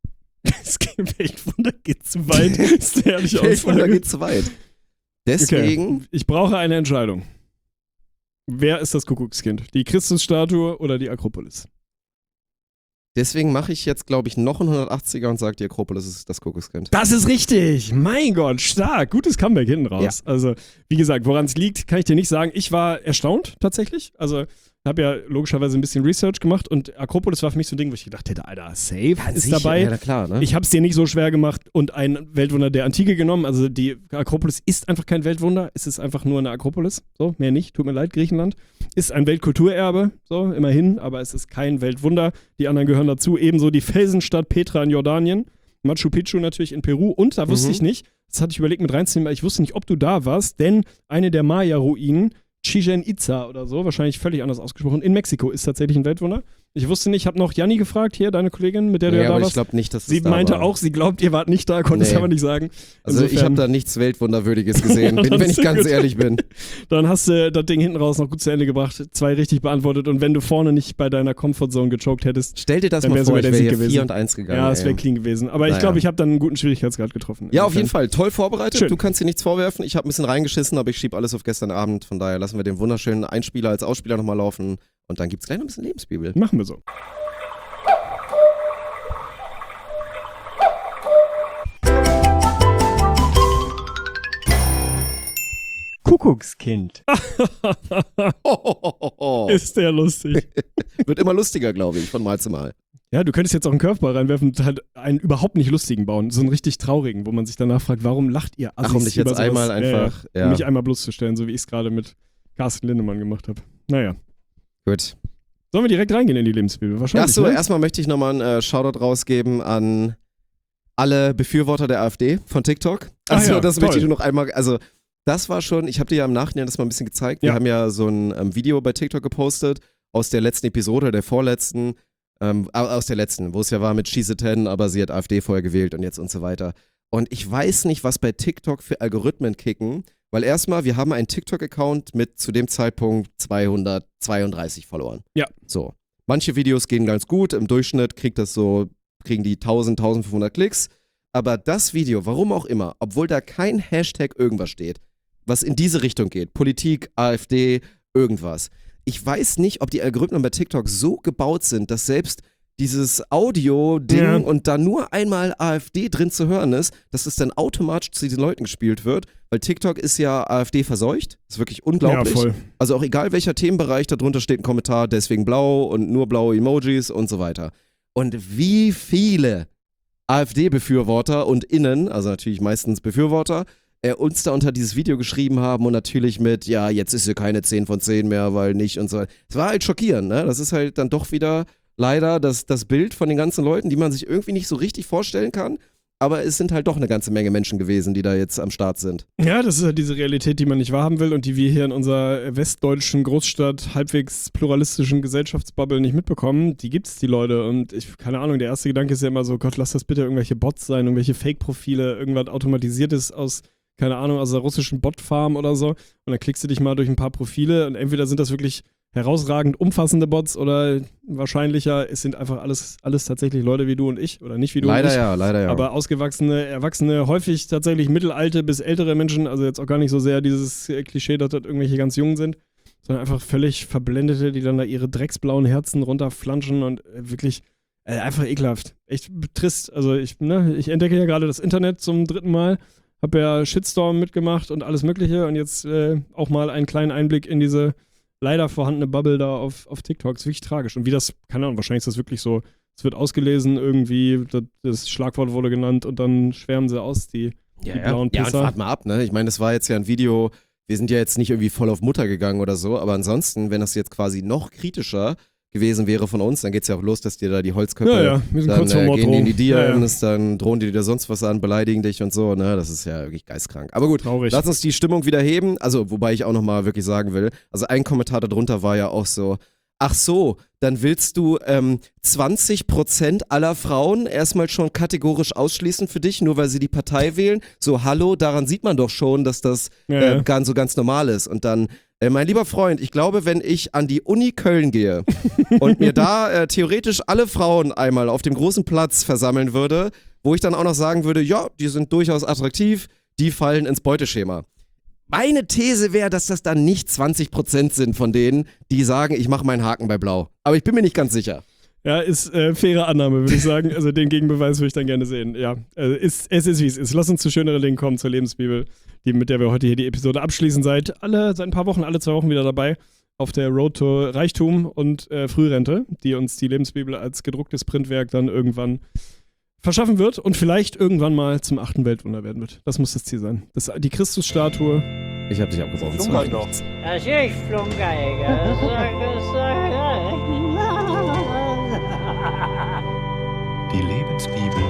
Das Weltwunder geht zu weit. Ist eine ehrliche Weltwunder Aussage. geht zu weit. Deswegen, Okay. Ich brauche eine Entscheidung. Wer ist das Kuckuckskind? Die Christusstatue oder die Akropolis? deswegen mache ich jetzt, glaube ich, noch einen hundertachtziger und sage, die Akropolis ist das Kuckuckskind. Das ist richtig. Mein Gott, stark. Gutes Comeback hinten raus. Ja. Also, wie gesagt, woran es liegt, kann ich dir nicht sagen. Ich war erstaunt tatsächlich. Also, habe ja logischerweise ein bisschen Research gemacht und Akropolis war für mich so ein Ding, wo ich gedacht hätte, Alter, safe ja, ist sicher. dabei. Ja, klar, ne? Ich habe es dir nicht so schwer gemacht und ein Weltwunder der Antike genommen. Also die Akropolis ist einfach kein Weltwunder. Es ist einfach nur eine Akropolis. So, mehr nicht. Tut mir leid, Griechenland. Ist ein Weltkulturerbe, so, immerhin, aber es ist kein Weltwunder. Die anderen gehören dazu. Ebenso die Felsenstadt Petra in Jordanien. Machu Picchu natürlich in Peru. Und da wusste mhm. ich nicht, das hatte ich überlegt mit reinzunehmen, weil ich wusste nicht, ob du da warst, denn eine der Maya-Ruinen, Chichen Itza oder so, wahrscheinlich völlig anders ausgesprochen, in Mexiko ist tatsächlich ein Weltwunder. Ich wusste nicht, ich habe noch Janni gefragt, hier, deine Kollegin, mit der du ja, ja da aber warst. Ich glaube nicht, dass Sie das meinte da war. auch, sie glaubt, ihr wart nicht da, konnte es nee. aber nicht sagen. Also Insofern, ich habe da nichts Weltwunderwürdiges gesehen, bin, wenn ich ganz gut. ehrlich bin. Dann hast du das Ding hinten raus noch gut zu Ende gebracht, zwei richtig beantwortet und wenn du vorne nicht bei deiner Comfortzone gechoked hättest, stell dir das dann mal wäre vor, sogar ich der wäre Sieg hier gewesen. vier und eins gegangen. Ja, es wäre ey. clean gewesen. Aber naja. ich glaube, ich habe dann einen guten Schwierigkeitsgrad getroffen. Ja, auf jeden Fall. Toll vorbereitet. Schön. Du kannst dir nichts vorwerfen. Ich habe ein bisschen reingeschissen, aber ich schiebe alles auf gestern Abend. Von daher lassen wir den wunderschönen Einspieler als Ausspieler nochmal laufen und dann gibt es gleich noch ein bisschen Lebensbibel. Machen wir so. Kuckuckskind. Ist der lustig. Wird immer lustiger, glaube ich, von Mal zu Mal. Ja, du könntest jetzt auch einen Curveball reinwerfen und halt einen überhaupt nicht lustigen bauen, so einen richtig traurigen, wo man sich danach fragt, warum lacht ihr Assis Ach, um dich jetzt über sowas? einmal einfach, ja, ja. ja. Um mich einmal bloßzustellen, so wie ich es gerade mit Carsten Lindemann gemacht habe. Naja. Gut. Sollen wir direkt reingehen in die Lebensbibel? Wahrscheinlich, Achso, ne? erstmal möchte ich nochmal einen äh, Shoutout rausgeben an alle Befürworter der AfD von TikTok. Also ah ja, das toll. möchte ich nur noch einmal, also das war schon, ich habe dir ja im Nachhinein das mal ein bisschen gezeigt. Wir Ja. haben ja so ein ähm, Video bei TikTok gepostet aus der letzten Episode, der vorletzten, ähm, aus der letzten, wo es ja war mit She's a Ten, aber sie hat AfD vorher gewählt und jetzt und so weiter. Und ich weiß nicht, was bei TikTok für Algorithmen kicken, weil erstmal, wir haben einen TikTok-Account mit zu dem Zeitpunkt zweihundertzweiunddreißig Followern. Ja. So. Manche Videos gehen ganz gut, im Durchschnitt kriegt das so, kriegen die tausend, eintausendfünfhundert Klicks. Aber das Video, warum auch immer, obwohl da kein Hashtag irgendwas steht, was in diese Richtung geht, Politik, AfD, irgendwas. Ich weiß nicht, ob die Algorithmen bei TikTok so gebaut sind, dass selbst dieses Audio-Ding Ja. und da nur einmal AfD drin zu hören ist, dass es dann automatisch zu diesen Leuten gespielt wird, weil TikTok ist ja AfD verseucht. Das ist wirklich unglaublich. Ja, voll. Also auch egal welcher Themenbereich, darunter steht ein Kommentar, deswegen blau und nur blaue Emojis und so weiter. Und wie viele AfD-Befürworter und Innen, also natürlich meistens Befürworter, äh, uns da unter dieses Video geschrieben haben und natürlich mit, ja, jetzt ist sie keine zehn von zehn mehr, weil nicht und so weiter. Es war halt schockierend, ne? Das ist halt dann doch wieder leider das, das Bild von den ganzen Leuten, die man sich irgendwie nicht so richtig vorstellen kann. Aber es sind halt doch eine ganze Menge Menschen gewesen, die da jetzt am Start sind. Ja, das ist halt diese Realität, die man nicht wahrhaben will und die wir hier in unserer westdeutschen Großstadt halbwegs pluralistischen Gesellschaftsbubble nicht mitbekommen. Die gibt's, die Leute. Und ich, keine Ahnung, der erste Gedanke ist ja immer so, Gott, lass das bitte irgendwelche Bots sein, irgendwelche Fake-Profile, irgendwas Automatisiertes aus, keine Ahnung, aus der russischen Bot-Farm oder so. Und dann klickst du dich mal durch ein paar Profile und entweder sind das wirklich herausragend umfassende Bots oder wahrscheinlicher, es sind einfach alles, alles tatsächlich Leute wie du und ich oder nicht wie du Leider und ich. ja, leider ja. Aber ausgewachsene, erwachsene, häufig tatsächlich mittelalte bis ältere Menschen, also jetzt auch gar nicht so sehr dieses Klischee, dass das irgendwelche ganz Jungen sind, sondern einfach völlig Verblendete, die dann da ihre drecksblauen Herzen runterflanschen und äh, wirklich äh, einfach ekelhaft. Echt trist. Also ich, ne, ich entdecke ja gerade das Internet zum dritten Mal, habe ja Shitstorm mitgemacht und alles mögliche und jetzt äh, auch mal einen kleinen Einblick in diese leider vorhandene Bubble da auf, auf TikTok. Ist wirklich tragisch. Und wie das, keine Ahnung, wahrscheinlich ist das wirklich so, es wird ausgelesen irgendwie, das, das Schlagwort wurde genannt und dann schwärmen sie aus, die, Ja, die ja. blauen ja, und Pisser. wart mal ab, ne? Ich meine, das war jetzt ja ein Video, wir sind ja jetzt nicht irgendwie voll auf Mutter gegangen oder so, aber ansonsten, wenn das jetzt quasi noch kritischer gewesen wäre von uns, dann geht's ja auch los, dass dir da die Holzköpfe, Ja, ja, wir sind dann kurz vor äh, gehen die in Morddrohung. die D Ms, Ja, ja. dann drohen die dir sonst was an, beleidigen dich und so, ne? Das ist ja wirklich geistkrank. Aber gut, Traurig. lass uns die Stimmung wieder heben, also wobei ich auch nochmal wirklich sagen will, also ein Kommentar darunter war ja auch so, ach so, dann willst du ähm, zwanzig Prozent aller Frauen erstmal schon kategorisch ausschließen für dich, nur weil sie die Partei wählen? So, hallo, daran sieht man doch schon, dass das Ja, äh, ja. ganz so ganz normal ist. Und dann, äh, mein lieber Freund, ich glaube, wenn ich an die Uni Köln gehe und mir da äh, theoretisch alle Frauen einmal auf dem großen Platz versammeln würde, wo ich dann auch noch sagen würde, ja, die sind durchaus attraktiv, die fallen ins Beuteschema. Meine These wäre, dass das dann nicht zwanzig Prozent sind von denen, die sagen, ich mache meinen Haken bei Blau. Aber ich bin mir nicht ganz sicher. Ja, ist äh, faire Annahme, würde ich sagen. Also den Gegenbeweis würde ich dann gerne sehen. Ja, also ist, es ist wie es ist. Lass uns zu schöneren Dingen kommen, zur Lebensbibel, die, mit der wir heute hier die Episode abschließen. Seit, alle, seit ein paar Wochen, alle zwei Wochen wieder dabei auf der Road to Reichtum und äh, Frührente, die uns die Lebensbibel als gedrucktes Printwerk dann irgendwann verschaffen wird und vielleicht irgendwann mal zum achten Weltwunder werden wird. Das muss das Ziel sein. Das, die Christusstatue. Ich habe dich abgebrochen. Flunkert sorry. noch. Das ist Flunkeiger. Die Lebensbibel.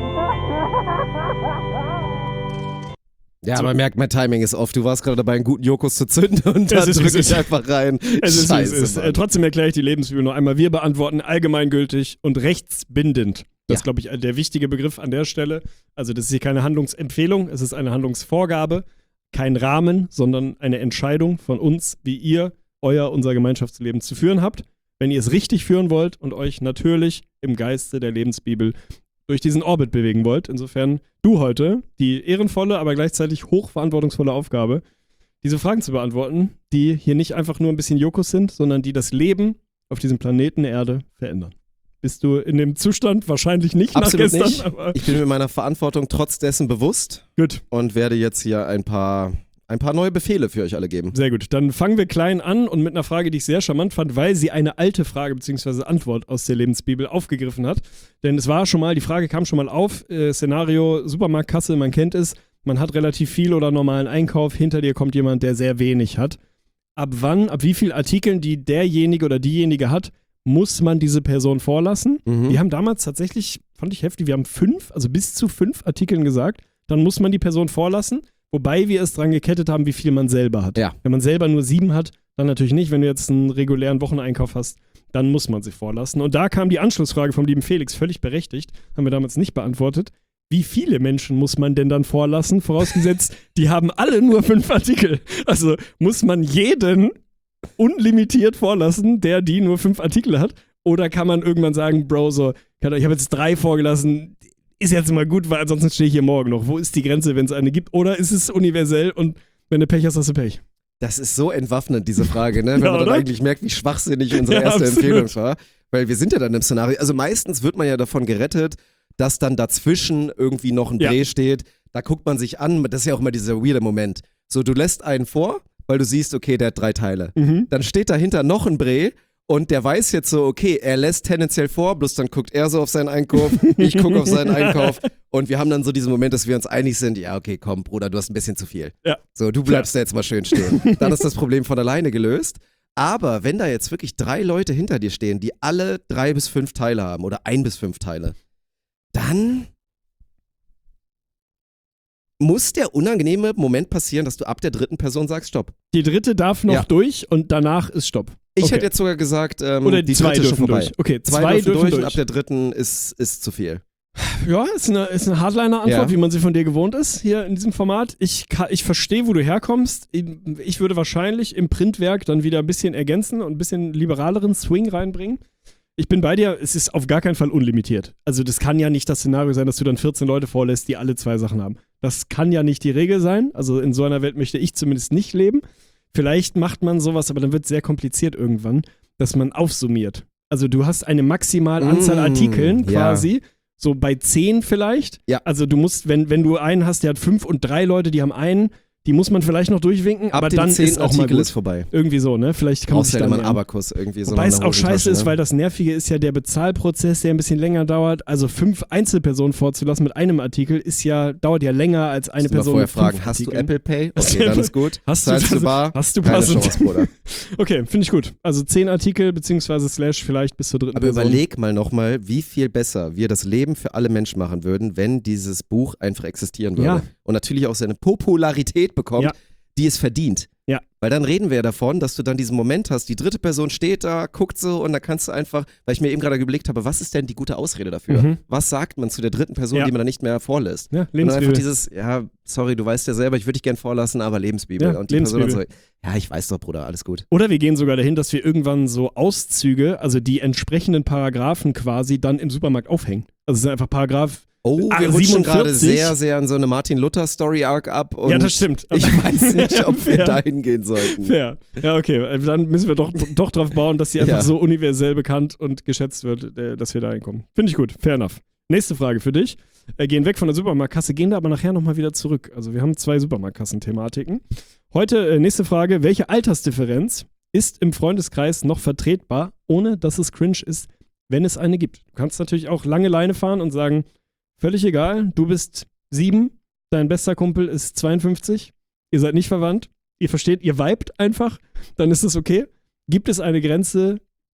Ja, man merkt, mein Timing ist off. Du warst gerade dabei, einen guten Jokus zu zünden und dann drücke ich einfach rein. Es ist, Scheiße, es ist. Mann. Äh, trotzdem erkläre ich die Lebensbibel noch einmal. Wir beantworten allgemeingültig und rechtsbindend. Das ist, Ja. glaube ich, der wichtige Begriff an der Stelle. Also das ist hier keine Handlungsempfehlung, es ist eine Handlungsvorgabe, kein Rahmen, sondern eine Entscheidung von uns, wie ihr euer, unser Gemeinschaftsleben zu führen habt. Wenn ihr es richtig führen wollt und euch natürlich im Geiste der Lebensbibel durch diesen Orbit bewegen wollt. Insofern du heute die ehrenvolle, aber gleichzeitig hochverantwortungsvolle Aufgabe, diese Fragen zu beantworten, die hier nicht einfach nur ein bisschen Jokus sind, sondern die das Leben auf diesem Planeten Erde verändern. Bist du in dem Zustand? Wahrscheinlich nicht Absolut nach gestern. nicht. Aber Ich bin mir meiner Verantwortung trotz dessen bewusst gut, und werde jetzt hier ein paar, ein paar neue Befehle für euch alle geben. sehr gut. Dann fangen wir klein an und mit einer Frage, die ich sehr charmant fand, weil sie eine alte Frage bzw. Antwort aus der Lebensbibel aufgegriffen hat. Denn es war schon mal, die Frage kam schon mal auf, äh, Szenario Supermarktkasse, man kennt es, man hat relativ viel oder normalen Einkauf, hinter dir kommt jemand, der sehr wenig hat. Ab wann, ab wie vielen Artikeln, die derjenige oder diejenige hat, muss man diese Person vorlassen? Mhm. Wir haben damals tatsächlich, fand ich heftig, wir haben fünf, also bis zu fünf Artikeln gesagt, dann muss man die Person vorlassen, wobei wir es dran gekettet haben, wie viel man selber hat. Ja. Wenn man selber nur sieben hat, dann natürlich nicht. Wenn du jetzt einen regulären Wocheneinkauf hast, dann muss man sie vorlassen. Und da kam die Anschlussfrage vom lieben Felix, völlig berechtigt, haben wir damals nicht beantwortet. Wie viele Menschen muss man denn dann vorlassen? Vorausgesetzt, die haben alle nur fünf Artikel. Also muss man jeden unlimitiert vorlassen, der die nur fünf Artikel hat? Oder kann man irgendwann sagen, Bro, so, ich habe jetzt drei vorgelassen, ist jetzt mal gut, weil ansonsten stehe ich hier morgen noch. Wo ist die Grenze, wenn es eine gibt? Oder ist es universell und wenn du Pech hast, hast du Pech? Das ist so entwaffnend, diese Frage, ne? Wenn Ja, man dann oder? eigentlich merkt, wie schwachsinnig unsere Ja, erste absolut. Empfehlung war. Weil wir sind ja dann im Szenario, also meistens wird man ja davon gerettet, dass dann dazwischen irgendwie noch ein Ja. Dreh steht. Da guckt man sich an, das ist ja auch immer dieser weirde Moment. So, du lässt einen vor, weil du siehst, okay, der hat drei Teile. Mhm. Dann steht dahinter noch ein Bre und der weiß jetzt so, okay, er lässt tendenziell vor, bloß dann guckt er so auf seinen Einkauf, ich gucke auf seinen Einkauf und wir haben dann so diesen Moment, dass wir uns einig sind, ja, okay, komm, Bruder, du hast ein bisschen zu viel. Ja. So, du bleibst da jetzt mal schön stehen. Dann ist das Problem von alleine gelöst. Aber wenn da jetzt wirklich drei Leute hinter dir stehen, die alle drei bis fünf Teile haben oder ein bis fünf Teile, dann muss der unangenehme Moment passieren, dass du ab der dritten Person sagst, stopp. Die dritte darf noch Ja. durch und danach ist Stopp. Ich Okay. hätte jetzt sogar gesagt, ähm, Oder die zwei dritte ist schon dürfen vorbei. durch. Okay, Zwei, zwei, dürfen dürfen durch, durch. und ab der dritten ist, ist zu viel. Ja, ist eine, ist eine Hardliner-Antwort, Ja. wie man sie von dir gewohnt ist, hier in diesem Format. Ich, ka- ich verstehe, wo du herkommst. Ich würde wahrscheinlich im Printwerk dann wieder ein bisschen ergänzen und ein bisschen liberaleren Swing reinbringen. Ich bin bei dir, es ist auf gar keinen Fall unlimitiert. Also das kann ja nicht das Szenario sein, dass du dann vierzehn Leute vorlässt, die alle zwei Sachen haben. Das kann ja nicht die Regel sein. Also in so einer Welt möchte ich zumindest nicht leben. Vielleicht macht man sowas, aber dann wird es sehr kompliziert irgendwann, dass man aufsummiert. Also du hast eine maximale Anzahl Mm, Artikeln ja. quasi, so bei zehn vielleicht. Ja. Also du musst, wenn, wenn du einen hast, der hat fünf und drei Leute, die haben einen, die muss man vielleicht noch durchwinken, Ab aber dem dann zehnten ist auch mal Artikel gut. ist vorbei. Irgendwie so, ne? Vielleicht kann man Brauchst sich ja dann immer einen nähern. Abakus irgendwie so. Wobei in es der auch scheiße Hosentasche, ist, ne? weil das Nervige ist ja der Bezahlprozess, der ein bisschen länger dauert. Also fünf Einzelpersonen vorzulassen mit einem Artikel ist ja, dauert ja länger als eine Musst du mal Person vorher mit fünf fragen, hast du Artikeln. Apple Pay? Hast du Okay, dann Apple- ist gut. Hast du- Zahlst du bar? Hast du Keine passend. Chance, Bruder. Okay, finde ich gut. Also zehn Artikel, beziehungsweise Slash vielleicht bis zur dritten Aber Person. überleg mal nochmal, wie viel besser wir das Leben für alle Menschen machen würden, wenn dieses Buch einfach existieren würde. Ja. Und natürlich auch seine Popularität bekommt, Ja. die es verdient. Ja. Weil dann reden wir ja davon, dass du dann diesen Moment hast, die dritte Person steht da, guckt so und da kannst du einfach, weil ich mir eben gerade überlegt habe, was ist denn die gute Ausrede dafür? Mhm. Was sagt man zu der dritten Person, Ja. die man dann nicht mehr vorlässt? Ja, Und dann einfach Lebensbibel. dieses, ja, sorry, du weißt ja selber, ich würde dich gern vorlassen, aber Lebensbibel. Ja, und die Person dann so, Lebensbibel. ja, ich weiß doch, Bruder, alles gut. Oder wir gehen sogar dahin, dass wir irgendwann so Auszüge, also die entsprechenden Paragraphen quasi dann im Supermarkt aufhängen. Also es sind einfach Paragraph Oh, Ah, wir rutschen siebenundvierzig? gerade sehr, sehr in so eine Martin-Luther-Story-Arc ab. Und Ja, das stimmt. Ich weiß nicht, ob wir Fair. dahin gehen sollten. Fair. Ja, okay. Dann müssen wir doch, doch drauf bauen, dass sie einfach Ja. so universell bekannt und geschätzt wird, äh, dass wir da hinkommen. Finde ich gut. Fair enough. Nächste Frage für dich. Äh, gehen weg von der Supermarktkasse, gehen da aber nachher nochmal wieder zurück. Also wir haben zwei Supermarktkassen-Thematiken. Heute äh, nächste Frage. Welche Altersdifferenz ist im Freundeskreis noch vertretbar, ohne dass es cringe ist, wenn es eine gibt? Du kannst natürlich auch lange Leine fahren und sagen, völlig egal, du bist sieben, dein bester Kumpel ist zweiundfünfzig, ihr seid nicht verwandt, ihr versteht, ihr vibet einfach, dann ist es okay. Gibt es eine Grenze,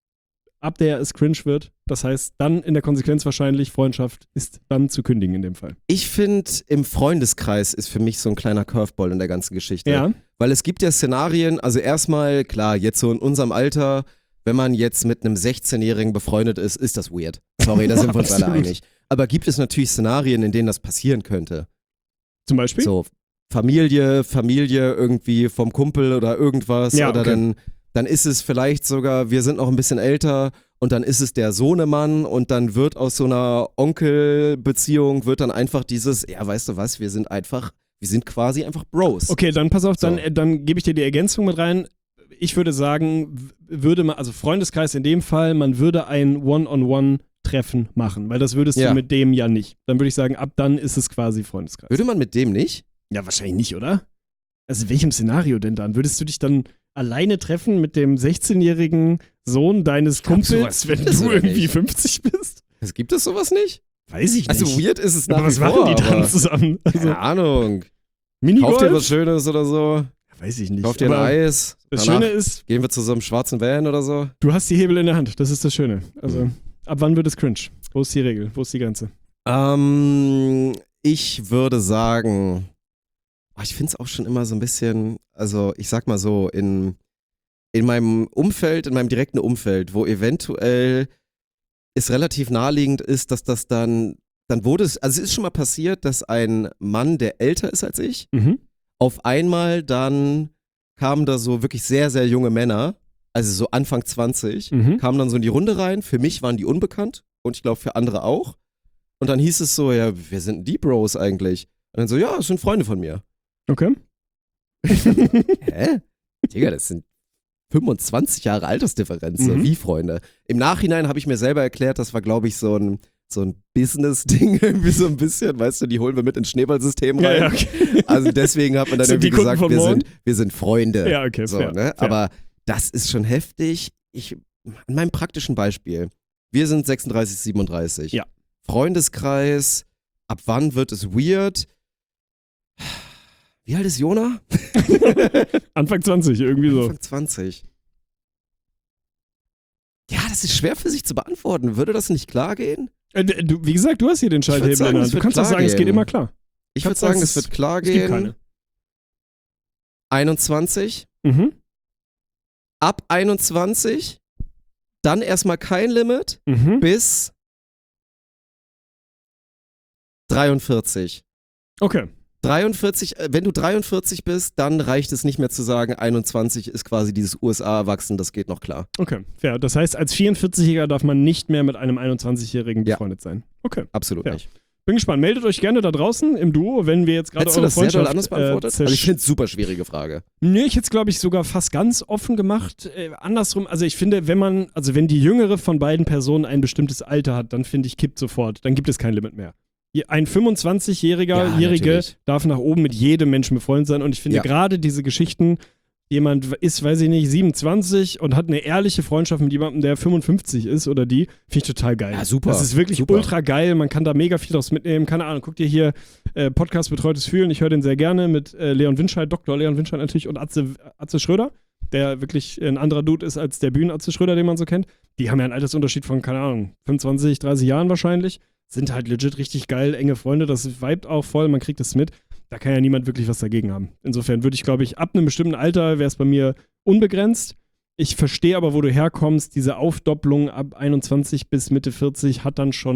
ab der es cringe wird? Das heißt, dann in der Konsequenz wahrscheinlich, Freundschaft ist dann zu kündigen in dem Fall. Ich finde, im Freundeskreis ist für mich so ein kleiner Curveball in der ganzen Geschichte. Ja. Weil es gibt ja Szenarien, also erstmal, klar, jetzt so in unserem Alter, wenn man jetzt mit einem sechzehnjährigen befreundet ist, ist das weird. Sorry, da sind wir uns alle Absolut. einig. Aber gibt es natürlich Szenarien, in denen das passieren könnte. Zum Beispiel? So, Familie, Familie irgendwie vom Kumpel oder irgendwas. Ja, oder okay. dann, dann ist es vielleicht sogar, wir sind noch ein bisschen älter und dann ist es der Sohnemann und dann wird aus so einer Onkelbeziehung wird dann einfach dieses, ja, weißt du was, wir sind einfach, wir sind quasi einfach Bros. Okay, dann pass auf, dann, So. äh, dann gebe ich dir die Ergänzung mit rein. Ich würde sagen, w- würde man, also Freundeskreis in dem Fall, man würde ein One-on-One-Treffen machen, weil das würdest Ja. du mit dem ja nicht. Dann würde ich sagen, ab dann ist es quasi Freundeskreis. Würde man mit dem nicht? Ja, wahrscheinlich nicht, oder? Also in welchem Szenario denn dann? Würdest du dich dann alleine treffen mit dem sechzehnjährigen Sohn deines glaub, Kumpels, sowas wenn gibt es du oder irgendwie nicht? fünfzig bist? Es gibt es sowas nicht? Weiß ich nicht. Also weird ist es nach aber was wie machen vor, die dann aber zusammen? Also, keine Ahnung. Minigolf? Kauf dir was Schönes oder so. Weiß ich nicht. Kauf dir ein aber Eis. Das Danach Schöne ist, gehen wir zu so einem schwarzen Van oder so. du hast die Hebel in der Hand. Das ist das Schöne. Also, Mhm. ab wann wird es cringe? Wo ist die Regel? Wo ist die Grenze? Ähm, ich würde sagen, oh, ich finde es auch schon immer so ein bisschen, also ich sag mal so, in, in meinem Umfeld, in meinem direkten Umfeld, wo eventuell es relativ naheliegend ist, dass das dann, dann wurde es, also es ist schon mal passiert, dass ein Mann, der älter ist als ich, Mhm. auf einmal dann kamen da so wirklich sehr, sehr junge Männer, also so Anfang zwanzig, Mhm. kamen dann so in die Runde rein. Für mich waren die unbekannt und ich glaube für andere auch. Und dann hieß es so, ja, wir sind die Bros eigentlich. Und dann so, ja, das sind Freunde von mir. Okay. Hä? Digga, das sind fünfundzwanzig Jahre Altersdifferenz, so Mhm. wie Freunde. Im Nachhinein habe ich mir selber erklärt, das war, glaube ich, so ein, so ein Business-Ding irgendwie so ein bisschen, weißt du, die holen wir mit ins Schneeballsystem rein. Ja, ja, okay. Also deswegen hat man dann Sind die irgendwie Kunden gesagt, von wir morgen? sind, wir sind Freunde. Ja, okay, so, fair, ne? fair. Aber das ist schon heftig. Ich, an meinem praktischen Beispiel, wir sind sechsunddreißig, siebenunddreißig. Ja. Freundeskreis, ab wann wird es weird? Wie alt ist Jona? Anfang zwanzig, irgendwie so. Anfang zwanzig. Ja, das ist schwer für sich zu beantworten. Würde das nicht klar gehen? Äh, du, wie gesagt, du hast hier den würd Schalthebel sagen, in der es Hand. Du wird kannst doch klar sagen, es geht gehen. immer klar. Ich Kannst würde sagen, sagen, es wird klar Es gibt gehen. keine. einundzwanzig. Mhm. Ab einundzwanzig. Dann erstmal kein Limit Mhm. bis dreiundvierzig. Okay. dreiundvierzig, äh, wenn du dreiundvierzig bist, dann reicht es nicht mehr zu sagen, einundzwanzig ist quasi dieses U S A-Erwachsen, das geht noch klar. Okay, fair. Das heißt, als vierundvierzigjähriger darf man nicht mehr mit einem einundzwanzigjährigen Ja. befreundet sein. Okay. Absolut Ja. nicht. Bin gespannt. Meldet euch gerne da draußen im Duo, wenn wir jetzt gerade Hättest du eure das sehr doll Freundschaft anders beantwortet? äh, Also ich zersch- finde es super schwierige Frage. Nee, ich hätte es, glaube ich, sogar fast ganz offen gemacht. Äh, andersrum, also ich finde, wenn man, also wenn die jüngere von beiden Personen ein bestimmtes Alter hat, dann finde ich, kippt sofort. Dann gibt es kein Limit mehr. Ein fünfundzwanzigjähriger Ja, Jährige natürlich. darf nach oben mit jedem Menschen befreundet sein. Und ich finde Ja. gerade diese Geschichten, jemand ist, weiß ich nicht, siebenundzwanzig und hat eine ehrliche Freundschaft mit jemandem, der fünfundfünfzig ist oder die, finde ich total geil. Ja, super. Das ist wirklich Super. ultra geil. Man kann da mega viel draus mitnehmen. Keine Ahnung, guck dir hier äh, Podcast Betreutes Fühlen. Ich höre den sehr gerne mit äh, Leon Winscheid, Doktor Leon Winscheid natürlich und Atze, Atze Schröder, der wirklich ein anderer Dude ist als der Bühnen-Atze Schröder, den man so kennt. Die haben ja einen Altersunterschied von, keine Ahnung, fünfundzwanzig, dreißig Jahren wahrscheinlich. Sind halt legit richtig geil, enge Freunde. Das vibet auch voll, man kriegt das mit. Da kann ja niemand wirklich was dagegen haben. Insofern würde ich, glaube ich, ab einem bestimmten Alter wäre es bei mir unbegrenzt. Ich verstehe aber, wo du herkommst. Diese Aufdopplung ab einundzwanzig bis Mitte vierzig hat dann schon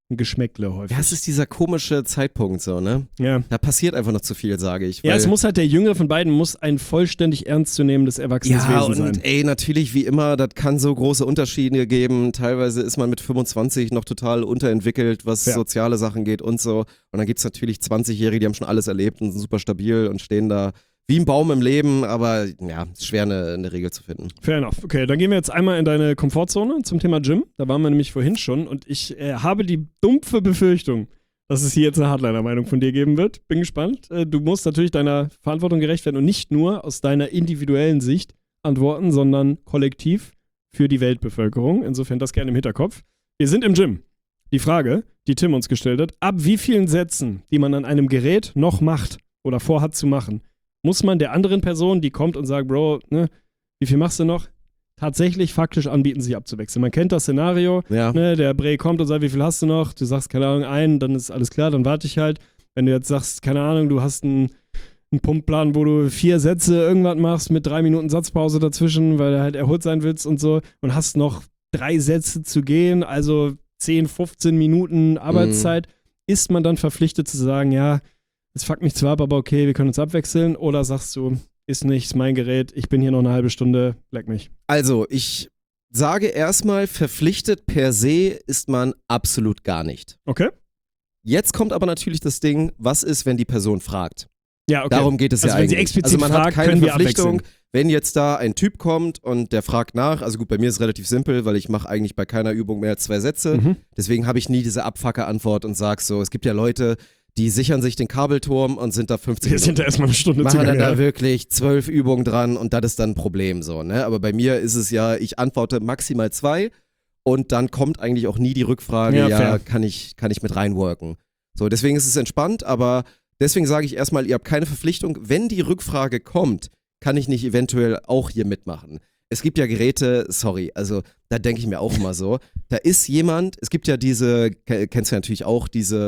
ein Geschmäckle häufig. Ja, es ist dieser komische Zeitpunkt so, ne? Ja. Da passiert einfach noch zu viel, sage ich. Ja, weil- es muss halt der Jüngere von beiden muss ein vollständig ernstzunehmendes Erwachsenes Ja, Wesen und sein. ey, natürlich wie immer, das kann so große Unterschiede geben. Teilweise ist man mit fünfundzwanzig noch total unterentwickelt, was Ja. soziale Sachen geht und so. Und dann gibt es natürlich zwanzigjährige, die haben schon alles erlebt und sind super stabil und stehen da wie ein Baum im Leben, aber ja, ist schwer eine, eine Regel zu finden. Fair enough. Okay, dann gehen wir jetzt einmal in deine Komfortzone zum Thema Gym. Da waren wir nämlich vorhin schon und ich äh, habe die dumpfe Befürchtung, dass es hier jetzt eine Hardliner-Meinung von dir geben wird. Bin gespannt. Äh, du musst natürlich deiner Verantwortung gerecht werden und nicht nur aus deiner individuellen Sicht antworten, sondern kollektiv für die Weltbevölkerung. Insofern das gerne im Hinterkopf. Wir sind im Gym. Die Frage, die Tim uns gestellt hat, ab wie vielen Sätzen, die man an einem Gerät noch macht oder vorhat zu machen, muss man der anderen Person, die kommt und sagt, Bro, ne, wie viel machst du noch, tatsächlich faktisch anbieten, sich abzuwechseln. Man kennt das Szenario, Ja. ne, der Bray kommt und sagt, wie viel hast du noch? Du sagst, keine Ahnung, einen, dann ist alles klar, dann warte ich halt. Wenn du jetzt sagst, keine Ahnung, du hast einen, einen Pumpplan, wo du vier Sätze irgendwas machst mit drei Minuten Satzpause dazwischen, weil du halt erholt sein willst und so und hast noch drei Sätze zu gehen, also zehn, fünfzehn Minuten Arbeitszeit, mhm. ist man dann verpflichtet zu sagen, ja, es fuckt mich zwar ab, aber okay, wir können uns abwechseln, oder sagst du, ist nichts, mein Gerät, ich bin hier noch eine halbe Stunde, leck mich. Also, ich sage erstmal, verpflichtet per se ist man absolut gar nicht. Okay? Jetzt kommt aber natürlich das Ding, was ist, wenn die Person fragt? Ja, okay. Darum geht es also ja wenn eigentlich. sie explizit also man fragt, hat keine können wir Verpflichtung. abwechseln. Wenn jetzt da ein Typ kommt und der fragt nach, also gut, bei mir ist es relativ simpel, weil ich mache eigentlich bei keiner Übung mehr als zwei Sätze. Mhm. Deswegen habe ich nie diese Abfucker-Antwort und sag so, es gibt ja Leute, die sichern sich den Kabelturm und sind da fünfzig Wir sind da Minuten. erstmal eine Stunde Machen dann zugange, da ja. wirklich zwölf Übungen dran und das ist dann ein Problem so, ne? Aber bei mir ist es ja, ich antworte maximal zwei und dann kommt eigentlich auch nie die Rückfrage, Ja, ja, fair. kann ich, kann ich mit reinworken. So, deswegen ist es entspannt, aber deswegen sage ich erstmal, ihr habt keine Verpflichtung. Wenn die Rückfrage kommt, kann ich nicht eventuell auch hier mitmachen. Es gibt ja Geräte, sorry, also da denke ich mir auch immer so, da ist jemand, es gibt ja diese, kennst du ja natürlich auch, diese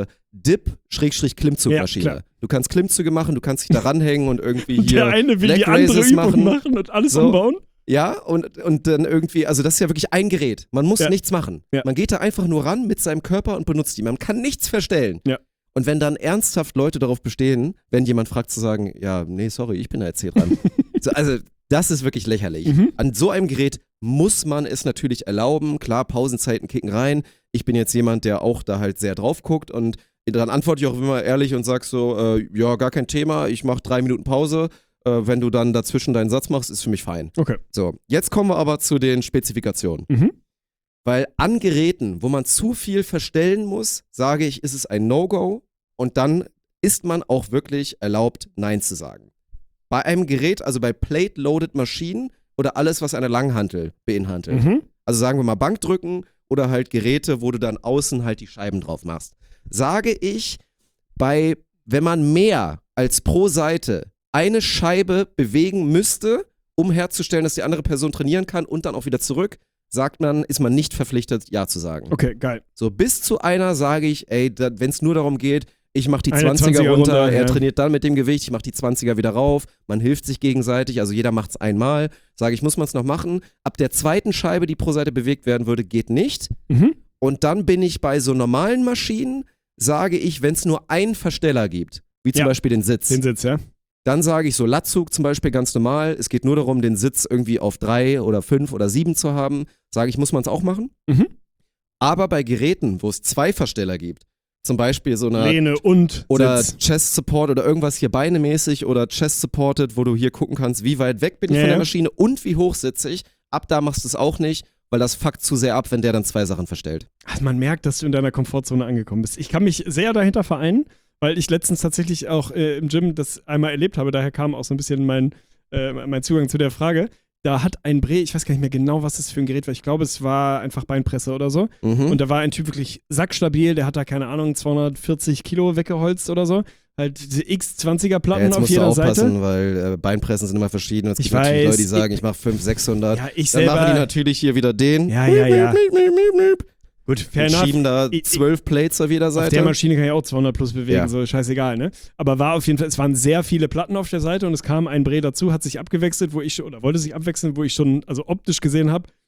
Dip-Klimmzugmaschine. Ja, klar. Du kannst Klimmzüge machen, du kannst dich da ranhängen und irgendwie hier Der eine will Leg die andere Raises Übung machen. machen. und alles So. umbauen. Ja, und, und dann irgendwie, also das ist ja wirklich ein Gerät. Man muss Ja. nichts machen. Ja. Man geht da einfach nur ran mit seinem Körper und benutzt ihn. Man kann nichts verstellen. Ja. Und wenn dann ernsthaft Leute darauf bestehen, wenn jemand fragt, zu sagen, ja, nee, sorry, ich bin da jetzt hier dran. so, also das ist wirklich lächerlich. Mhm. An so einem Gerät muss man es natürlich erlauben. Klar, Pausenzeiten kicken rein. Ich bin jetzt jemand, der auch da halt sehr drauf guckt und dann antworte ich auch immer ehrlich und sag so, äh, ja, gar kein Thema, ich mache drei Minuten Pause. Äh, wenn du dann dazwischen deinen Satz machst, ist für mich fein. Okay. So, jetzt kommen wir aber zu den Spezifikationen. Mhm. Weil an Geräten, wo man zu viel verstellen muss, sage ich, ist es ein No-Go und dann ist man auch wirklich erlaubt, Nein zu sagen. Bei einem Gerät, also bei Plate-Loaded Maschinen oder alles, was eine Langhantel beinhaltet. Mhm. Also sagen wir mal Bankdrücken oder halt Geräte, wo du dann außen halt die Scheiben drauf machst. Sage ich, bei, wenn man mehr als pro Seite eine Scheibe bewegen müsste, um herzustellen, dass die andere Person trainieren kann und dann auch wieder zurück, sagt man, ist man nicht verpflichtet, Ja zu sagen. Okay, geil. So, bis zu einer sage ich, ey, wenn es nur darum geht, ich mache die Eine zwanziger, zwanziger runter, runter, er ja. trainiert dann mit dem Gewicht, ich mache die zwanziger wieder rauf, man hilft sich gegenseitig, also jeder macht es einmal, sage ich, muss man es noch machen. Ab der zweiten Scheibe, die pro Seite bewegt werden würde, geht nicht. Mhm. Und dann bin ich bei so normalen Maschinen, sage ich, wenn es nur einen Versteller gibt, wie zum Ja. Beispiel den Sitz, Den Sitz, ja. dann sage ich so Latzug zum Beispiel ganz normal, es geht nur darum, den Sitz irgendwie auf drei oder fünf oder sieben zu haben, sage ich, muss man es auch machen. Mhm. Aber bei Geräten, wo es zwei Versteller gibt, zum Beispiel so eine Lehne und oder Sitz. Chest Support oder irgendwas hier beinemäßig oder Chest Supported, wo du hier gucken kannst, wie weit weg bin ich Ja, von der ja. Maschine und wie hoch sitze ich. Ab da machst du es auch nicht, weil das fuckt zu sehr ab, wenn der dann zwei Sachen verstellt. Ach, man merkt, dass du in deiner Komfortzone angekommen bist. Ich kann mich sehr dahinter vereinen, weil ich letztens tatsächlich auch äh, im Gym das einmal erlebt habe. Daher kam auch so ein bisschen mein, äh, mein Zugang zu der Frage. Da hat ein Bre, ich weiß gar nicht mehr genau, was das für ein Gerät war. Ich glaube, es war einfach Beinpresse oder so. Mhm. Und da war ein Typ wirklich sackstabil. Der hat da, keine Ahnung, zweihundertvierzig Kilo weggeholzt oder so. Halt diese X zwanziger Platten ja, jetzt auf musst du jeder aufpassen, Seite. weil äh, Beinpressen sind immer verschieden. Es Ich gibt natürlich weiß, Leute, die sagen, ich- ich, mache fünfhundert, sechshundert. Ja, ich Dann machen die selber. natürlich hier wieder den. Ja, ja, ja. Miep, miep, miep, miep. Gut, fair Und enough. schieben da Ich- ich- zwölf Plates auf jeder Auf Seite. der Maschine kann ich auch zweihundert plus bewegen, Ja. so scheißegal, ne? Aber war auf jeden Fall, es waren sehr viele Platten auf der Seite und es kam ein Bre dazu, hat sich abgewechselt, wo ich schon, oder wollte sich abwechseln, wo ich schon, also optisch gesehen habe,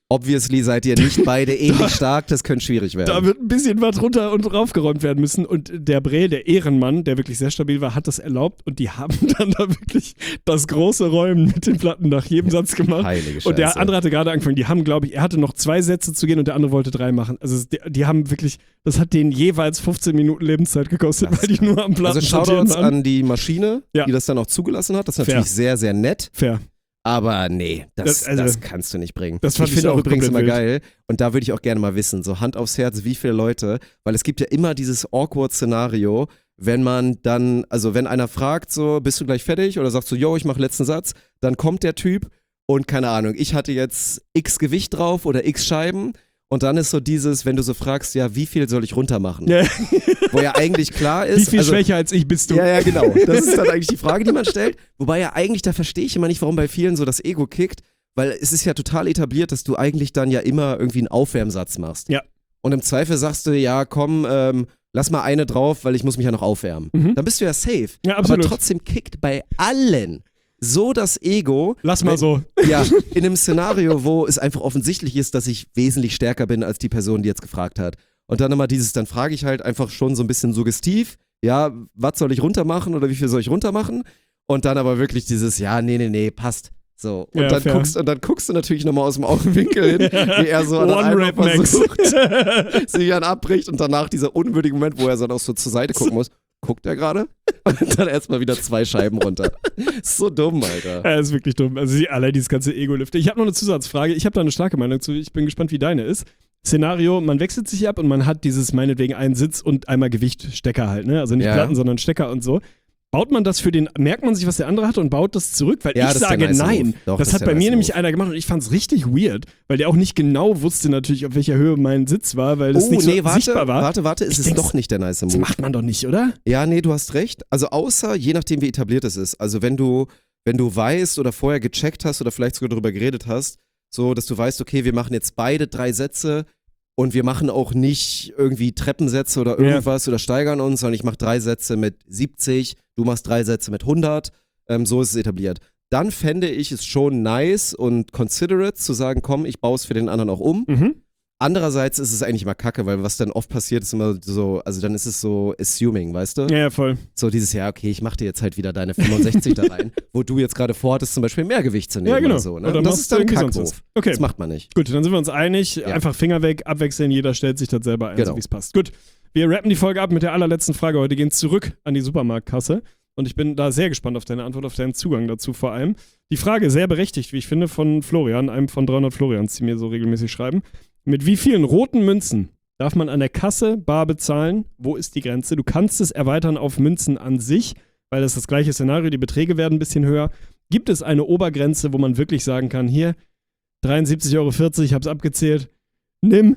obviously seid ihr nicht beide ähnlich stark, das könnte schwierig werden. Da wird ein bisschen was runter und raufgeräumt werden müssen. Und der Bre, der Ehrenmann, der wirklich sehr stabil war, hat das erlaubt. Und die haben dann da wirklich das große Räumen mit den Platten nach jedem Satz gemacht. Heilige Scheiße. Und der andere hatte gerade angefangen. Die haben, glaube ich, er hatte noch zwei Sätze zu gehen und der andere wollte drei machen. Also die, die haben wirklich, das hat denen jeweils fünfzehn Minuten Lebenszeit gekostet, Das weil die nur am Platten Also Shoutouts waren. an die Maschine, Ja. die das dann auch zugelassen hat. Das ist Fair. natürlich sehr, sehr nett. Fair. Aber nee, das, Das- das, also, kannst du nicht bringen. das fand ich ich finde auch auch übrigens immer komplett geil, und da würde ich auch gerne mal wissen, so Hand aufs Herz, wie viele Leute, weil es gibt ja immer dieses Awkward-Szenario, wenn man dann, also wenn einer fragt, so, bist du gleich fertig? Oder sagst du, yo, ich mache letzten Satz, dann kommt der Typ und keine Ahnung, ich hatte jetzt x Gewicht drauf oder x Scheiben. Und dann ist so dieses, wenn du so fragst, ja, wie viel soll ich runter machen? Ja. Wo ja eigentlich klar ist. Wie viel also, schwächer als ich bist du? Ja, ja, genau. Das ist dann eigentlich die Frage, die man stellt. Wobei ja eigentlich, da verstehe ich immer nicht, warum bei vielen so das Ego kickt, weil es ist ja total etabliert, dass du eigentlich dann ja immer irgendwie einen Aufwärmsatz machst. Ja. Und im Zweifel sagst du, ja, komm, ähm, lass mal eine drauf, weil ich muss mich ja noch aufwärmen. Mhm. Dann bist du ja safe. Ja, absolut. Aber trotzdem kickt bei allen so das Ego. Lass mal wenn- so. Ja, in einem Szenario, wo es einfach offensichtlich ist, dass ich wesentlich stärker bin als die Person, die jetzt gefragt hat. Und dann immer dieses, dann frage ich halt einfach schon so ein bisschen suggestiv, ja, was soll ich runter machen oder wie viel soll ich runter machen? Und dann aber wirklich dieses, ja, nee, nee, nee, passt. So. Und, Ja, dann fair. guckst, und dann guckst du natürlich nochmal aus dem Augenwinkel hin, wie er so an One einem Rep Max. versucht, sich dann abbricht und danach dieser unwürdige Moment, wo er dann auch so zur Seite gucken muss. Guckt er gerade? Und dann erstmal wieder zwei Scheiben runter. So dumm, Alter. Ja, ist wirklich dumm. Also die- allein dieses ganze Ego-Lifte. Ich habe noch eine Zusatzfrage. Ich habe da eine starke Meinung zu. Ich bin gespannt, wie deine ist. Szenario, man wechselt sich ab und man hat dieses meinetwegen einen Sitz und einmal Gewichtstecker halt, ne? Also nicht Ja. Platten, sondern Stecker und so. Baut man das für den, merkt man sich, was der andere hat und baut das zurück? Weil Ja, ich das ist der sage nice nein. Move. Doch, das das hat ist bei der mir nice nämlich Move. einer gemacht und ich fand es richtig weird, weil der auch nicht genau wusste natürlich, auf welcher Höhe mein Sitz war, weil das Oh, nicht nee, so warte, sichtbar war. warte, warte, ist Ich es denk's- doch nicht der nice Das Move. macht man doch nicht, oder? Ja, nee, du hast recht. Also außer, je nachdem, wie etabliert es ist. Also wenn du, wenn du weißt oder vorher gecheckt hast oder vielleicht sogar darüber geredet hast, so, dass du weißt, okay, wir machen jetzt beide drei Sätze und wir machen auch nicht irgendwie Treppensätze oder irgendwas oder steigern uns, sondern ich mache drei Sätze mit siebzig, du machst drei Sätze mit hundert, ähm, so ist es etabliert. Dann fände ich es schon nice und considerate zu sagen, komm, ich baue es für den anderen auch um. Mhm. Andererseits ist es eigentlich mal kacke, weil was dann oft passiert, ist immer so, also dann ist es so assuming, weißt du? Ja, ja, voll. So dieses, ja, okay, ich mach dir jetzt halt wieder deine fünfundsechzig da rein, wo du jetzt gerade vorhattest, zum Beispiel mehr Gewicht zu nehmen Ja, genau. oder so. Ne? Oder Und das machst ist dann ein du irgendwie sonst Kackmove. was. Okay. Das macht man nicht. Gut, dann sind wir uns einig. Einfach Finger weg, abwechseln, jeder stellt sich das selber ein, Genau. so wie es passt. Gut, wir rappen die Folge ab mit der allerletzten Frage heute, gehen zurück an die Supermarktkasse und ich bin da sehr gespannt auf deine Antwort, auf deinen Zugang dazu vor allem. Die Frage, sehr berechtigt, wie ich finde, von Florian, einem von dreihundert Florians, die mir so regelmäßig schreiben. Mit wie vielen roten Münzen darf man an der Kasse bar bezahlen? Wo ist die Grenze? Du kannst es erweitern auf Münzen an sich, weil das ist das gleiche Szenario, die Beträge werden ein bisschen höher. Gibt es eine Obergrenze, wo man wirklich sagen kann, hier, dreiundsiebzig Euro vierzig, ich hab's abgezählt, nimm.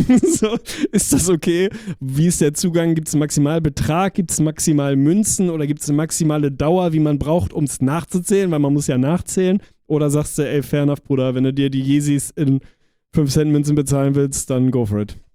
So, ist das okay? Wie ist der Zugang? Gibt es einen Maximalbetrag? Gibt es maximal Münzen? Oder gibt es eine maximale Dauer, wie man braucht, um es nachzuzählen? Weil man muss ja nachzählen. Oder sagst du, ey, fair enough, Bruder, wenn du dir die Yeezys in fünf Cent Münzen bezahlen willst, dann go for it.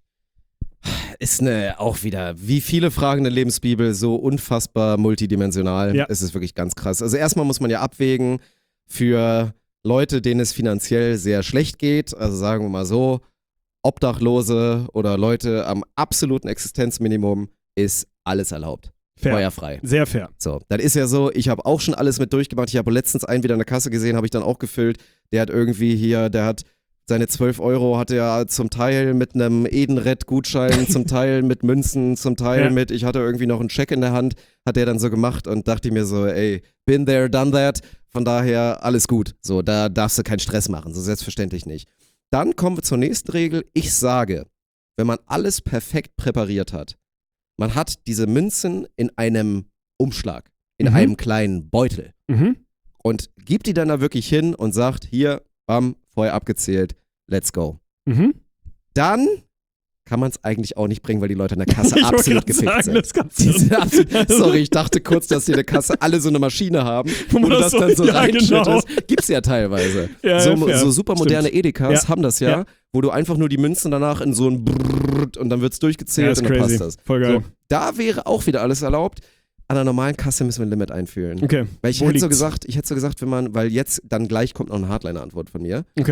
Ist eine, auch wieder, wie viele Fragen der Lebensbibel, so unfassbar multidimensional. Ja. Es ist wirklich ganz krass. Also erstmal muss man ja abwägen für Leute, denen es finanziell sehr schlecht geht, also sagen wir mal so, Obdachlose oder Leute am absoluten Existenzminimum, ist alles erlaubt. Fair. Feuerfrei. Sehr fair. So, das ist ja so, ich habe auch schon alles mit durchgemacht. Ich habe letztens einen wieder in der Kasse gesehen, habe ich dann auch gefüllt. Der hat irgendwie hier, der hat seine zwölf Euro hatte er zum Teil mit einem Edenred-Gutschein, zum Teil mit Münzen, zum Teil Ja. mit, ich hatte irgendwie noch einen Scheck in der Hand, hat der dann so gemacht und dachte mir so, ey, been there, done that, von daher alles gut. So, da darfst du keinen Stress machen, so selbstverständlich nicht. Dann kommen wir zur nächsten Regel. Ich sage, wenn man alles perfekt präpariert hat, man hat diese Münzen in einem Umschlag, in Mhm. einem kleinen Beutel Mhm. und gibt die dann da wirklich hin und sagt, hier, bam, vorher abgezählt, let's go. Mhm. Dann kann man es eigentlich auch nicht bringen, weil die Leute an der Kasse Ich wollte absolut grad gefickt sagen, sind. das kannst Die du- sind absolut, sorry, ich dachte kurz, dass die in der Kasse alle so eine Maschine haben, wo, man du das das so- dann so ja, reinschüttest. genau. Gibt's ja teilweise. Ja, so, ja, fair. so super moderne Stimmt. Edekas Ja. haben das ja, Ja. wo du einfach nur die Münzen danach in so ein Brrrr und dann wird's durchgezählt Ja, ist und dann crazy. passt das. Voll geil. So, da wäre auch wieder alles erlaubt. An einer normalen Kasse müssen wir ein Limit einführen. Okay. Weil ich Wo hätte so liegt's? gesagt, ich hätte so gesagt, wenn man, weil jetzt dann gleich kommt noch eine Hardliner-Antwort von mir. Okay.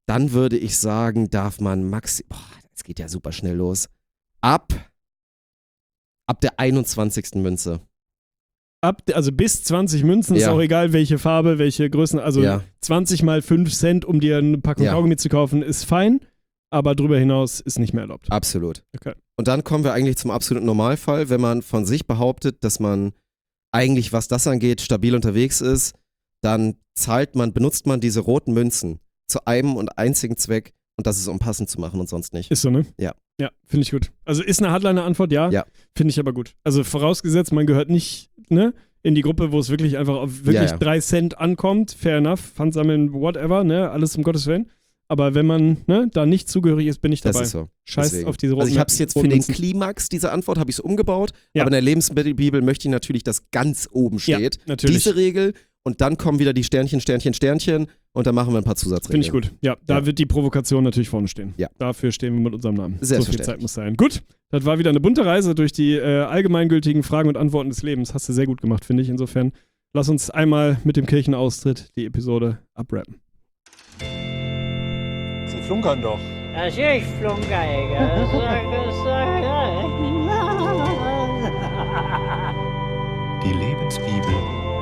Dann würde ich sagen, darf man maxi... Boah, das geht ja super schnell los. Ab, ab der einundzwanzigsten Münze. Ab, also bis zwanzig Münzen, ist Ja. auch egal, welche Farbe, welche Größen. Also Ja. zwanzig mal fünf Cent, um dir eine Packung Ja. Kaugummi zu kaufen, ist fein. Aber darüber hinaus ist nicht mehr erlaubt. Absolut. Okay. Und dann kommen wir eigentlich zum absoluten Normalfall, wenn man von sich behauptet, dass man eigentlich, was das angeht, stabil unterwegs ist, dann zahlt man, benutzt man diese roten Münzen zu einem und einzigen Zweck und das ist, um passend zu machen und sonst nicht. Ist so, ne? Ja. Ja, finde ich gut. Also ist eine Hardliner-Antwort, ja. Ja. Finde ich aber gut. Also vorausgesetzt, man gehört nicht, ne, in die Gruppe, wo es wirklich einfach auf wirklich Ja, ja. drei Cent ankommt. Fair enough. Pfand sammeln, whatever, ne? Alles um Gottes Willen. Aber wenn man, ne, da nicht zugehörig ist, bin ich Das dabei. ist so. Scheiß Deswegen. auf diese roten Also ich habe es jetzt für roten den Münzen. Klimax, diese Antwort, habe ich es umgebaut, Ja. aber in der Lebensmittelbibel möchte ich natürlich, dass ganz oben steht. Ja, natürlich. Diese Regel und dann kommen wieder die Sternchen, Sternchen, Sternchen und dann machen wir ein paar Zusatzregeln. Finde ich gut. Ja, da Ja. wird die Provokation natürlich vorne stehen. Ja. Dafür stehen wir mit unserem Namen. So viel Selbstverständlich. Zeit muss sein. Gut, das war wieder eine bunte Reise durch die äh, allgemeingültigen Fragen und Antworten des Lebens. Hast du sehr gut gemacht, finde ich. Insofern, lass uns einmal mit dem Kirchenaustritt die Episode abrappen. Sie flunkern doch. Das ich flunker, Digga. Sag, sag, Die Lebensbibel.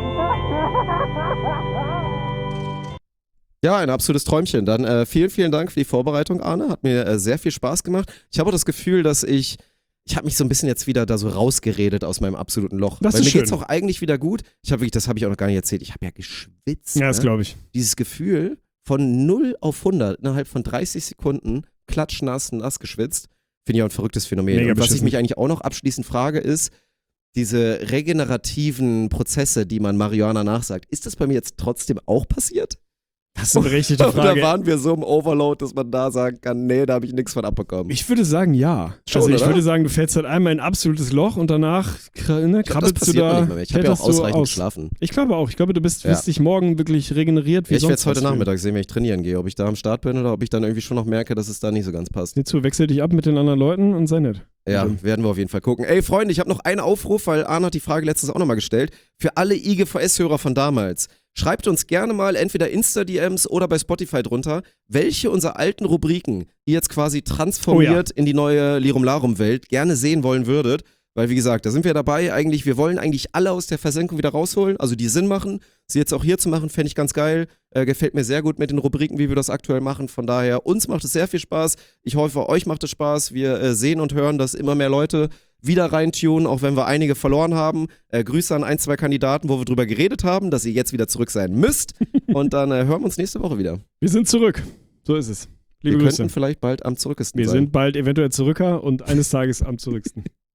Ja, ein absolutes Träumchen. Dann äh, vielen, vielen Dank für die Vorbereitung, Arne. Hat mir äh, sehr viel Spaß gemacht. Ich habe auch das Gefühl, dass ich, ich habe mich so ein bisschen jetzt wieder da so rausgeredet aus meinem absoluten Loch. Das Weil ist mir schön. geht's auch eigentlich wieder gut. Ich habe wirklich, das habe ich auch noch gar nicht erzählt, ich habe ja geschwitzt. Ja, das ne? glaube ich. Dieses Gefühl von null auf hundert innerhalb von dreißig Sekunden klatschnass, nass geschwitzt, finde ich auch ein verrücktes Phänomen. Mega Und was ich beschissen. mich eigentlich auch noch abschließend frage, ist, diese regenerativen Prozesse, die man Marihuana nachsagt, ist das bei mir jetzt trotzdem auch passiert? Das ist eine berechtigte Oder Frage. waren wir so im Overload, dass man da sagen kann, nee, da habe ich nichts von abbekommen? Ich würde sagen, ja. Schon, also ich oder? würde sagen, du fällst halt einmal in ein absolutes Loch und danach kra- ne, Ich glaub, das krabbelst du passiert mir da. nicht mehr. Ich habe ja auch kletterst du ausreichend aus. geschlafen. Ich glaube auch. Ich glaube, du bist, Ja. wirst dich morgen wirklich regeneriert wie Ja, ich sonst werde es heute was fühlen. Nachmittag sehen, wenn ich trainieren gehe, ob ich da am Start bin oder ob ich dann irgendwie schon noch merke, dass es da nicht so ganz passt. Sieh zu, wechsel dich ab mit den anderen Leuten und sei nett. Ja, Also, werden wir auf jeden Fall gucken. Ey, Freunde, ich habe noch einen Aufruf, weil Arne hat die Frage letztens auch nochmal gestellt. Für alle I G V S-Hörer von damals. Schreibt uns gerne mal entweder Insta-D Ms oder bei Spotify drunter, welche unserer alten Rubriken ihr jetzt quasi transformiert in die neue Lirum Larum-Welt gerne sehen wollen würdet. Weil, wie gesagt, da sind wir dabei. Eigentlich, wir wollen eigentlich alle aus der Versenkung wieder rausholen, also die Sinn machen. Sie jetzt auch hier zu machen, fände ich ganz geil. Äh, gefällt mir sehr gut mit den Rubriken, wie wir das aktuell machen. Von daher, uns macht es sehr viel Spaß. Ich hoffe, euch macht es Spaß. Wir äh, sehen und hören, dass immer mehr Leute wieder reintunen, auch wenn wir einige verloren haben. Äh, Grüße an ein, zwei Kandidaten, wo wir drüber geredet haben, dass ihr jetzt wieder zurück sein müsst. Und dann äh, hören wir uns nächste Woche wieder. Wir sind zurück. So ist es. Liebe wir Grüße. könnten vielleicht bald am zurückesten Wir sein. sind bald eventuell zurücker und eines Tages am zurücksten.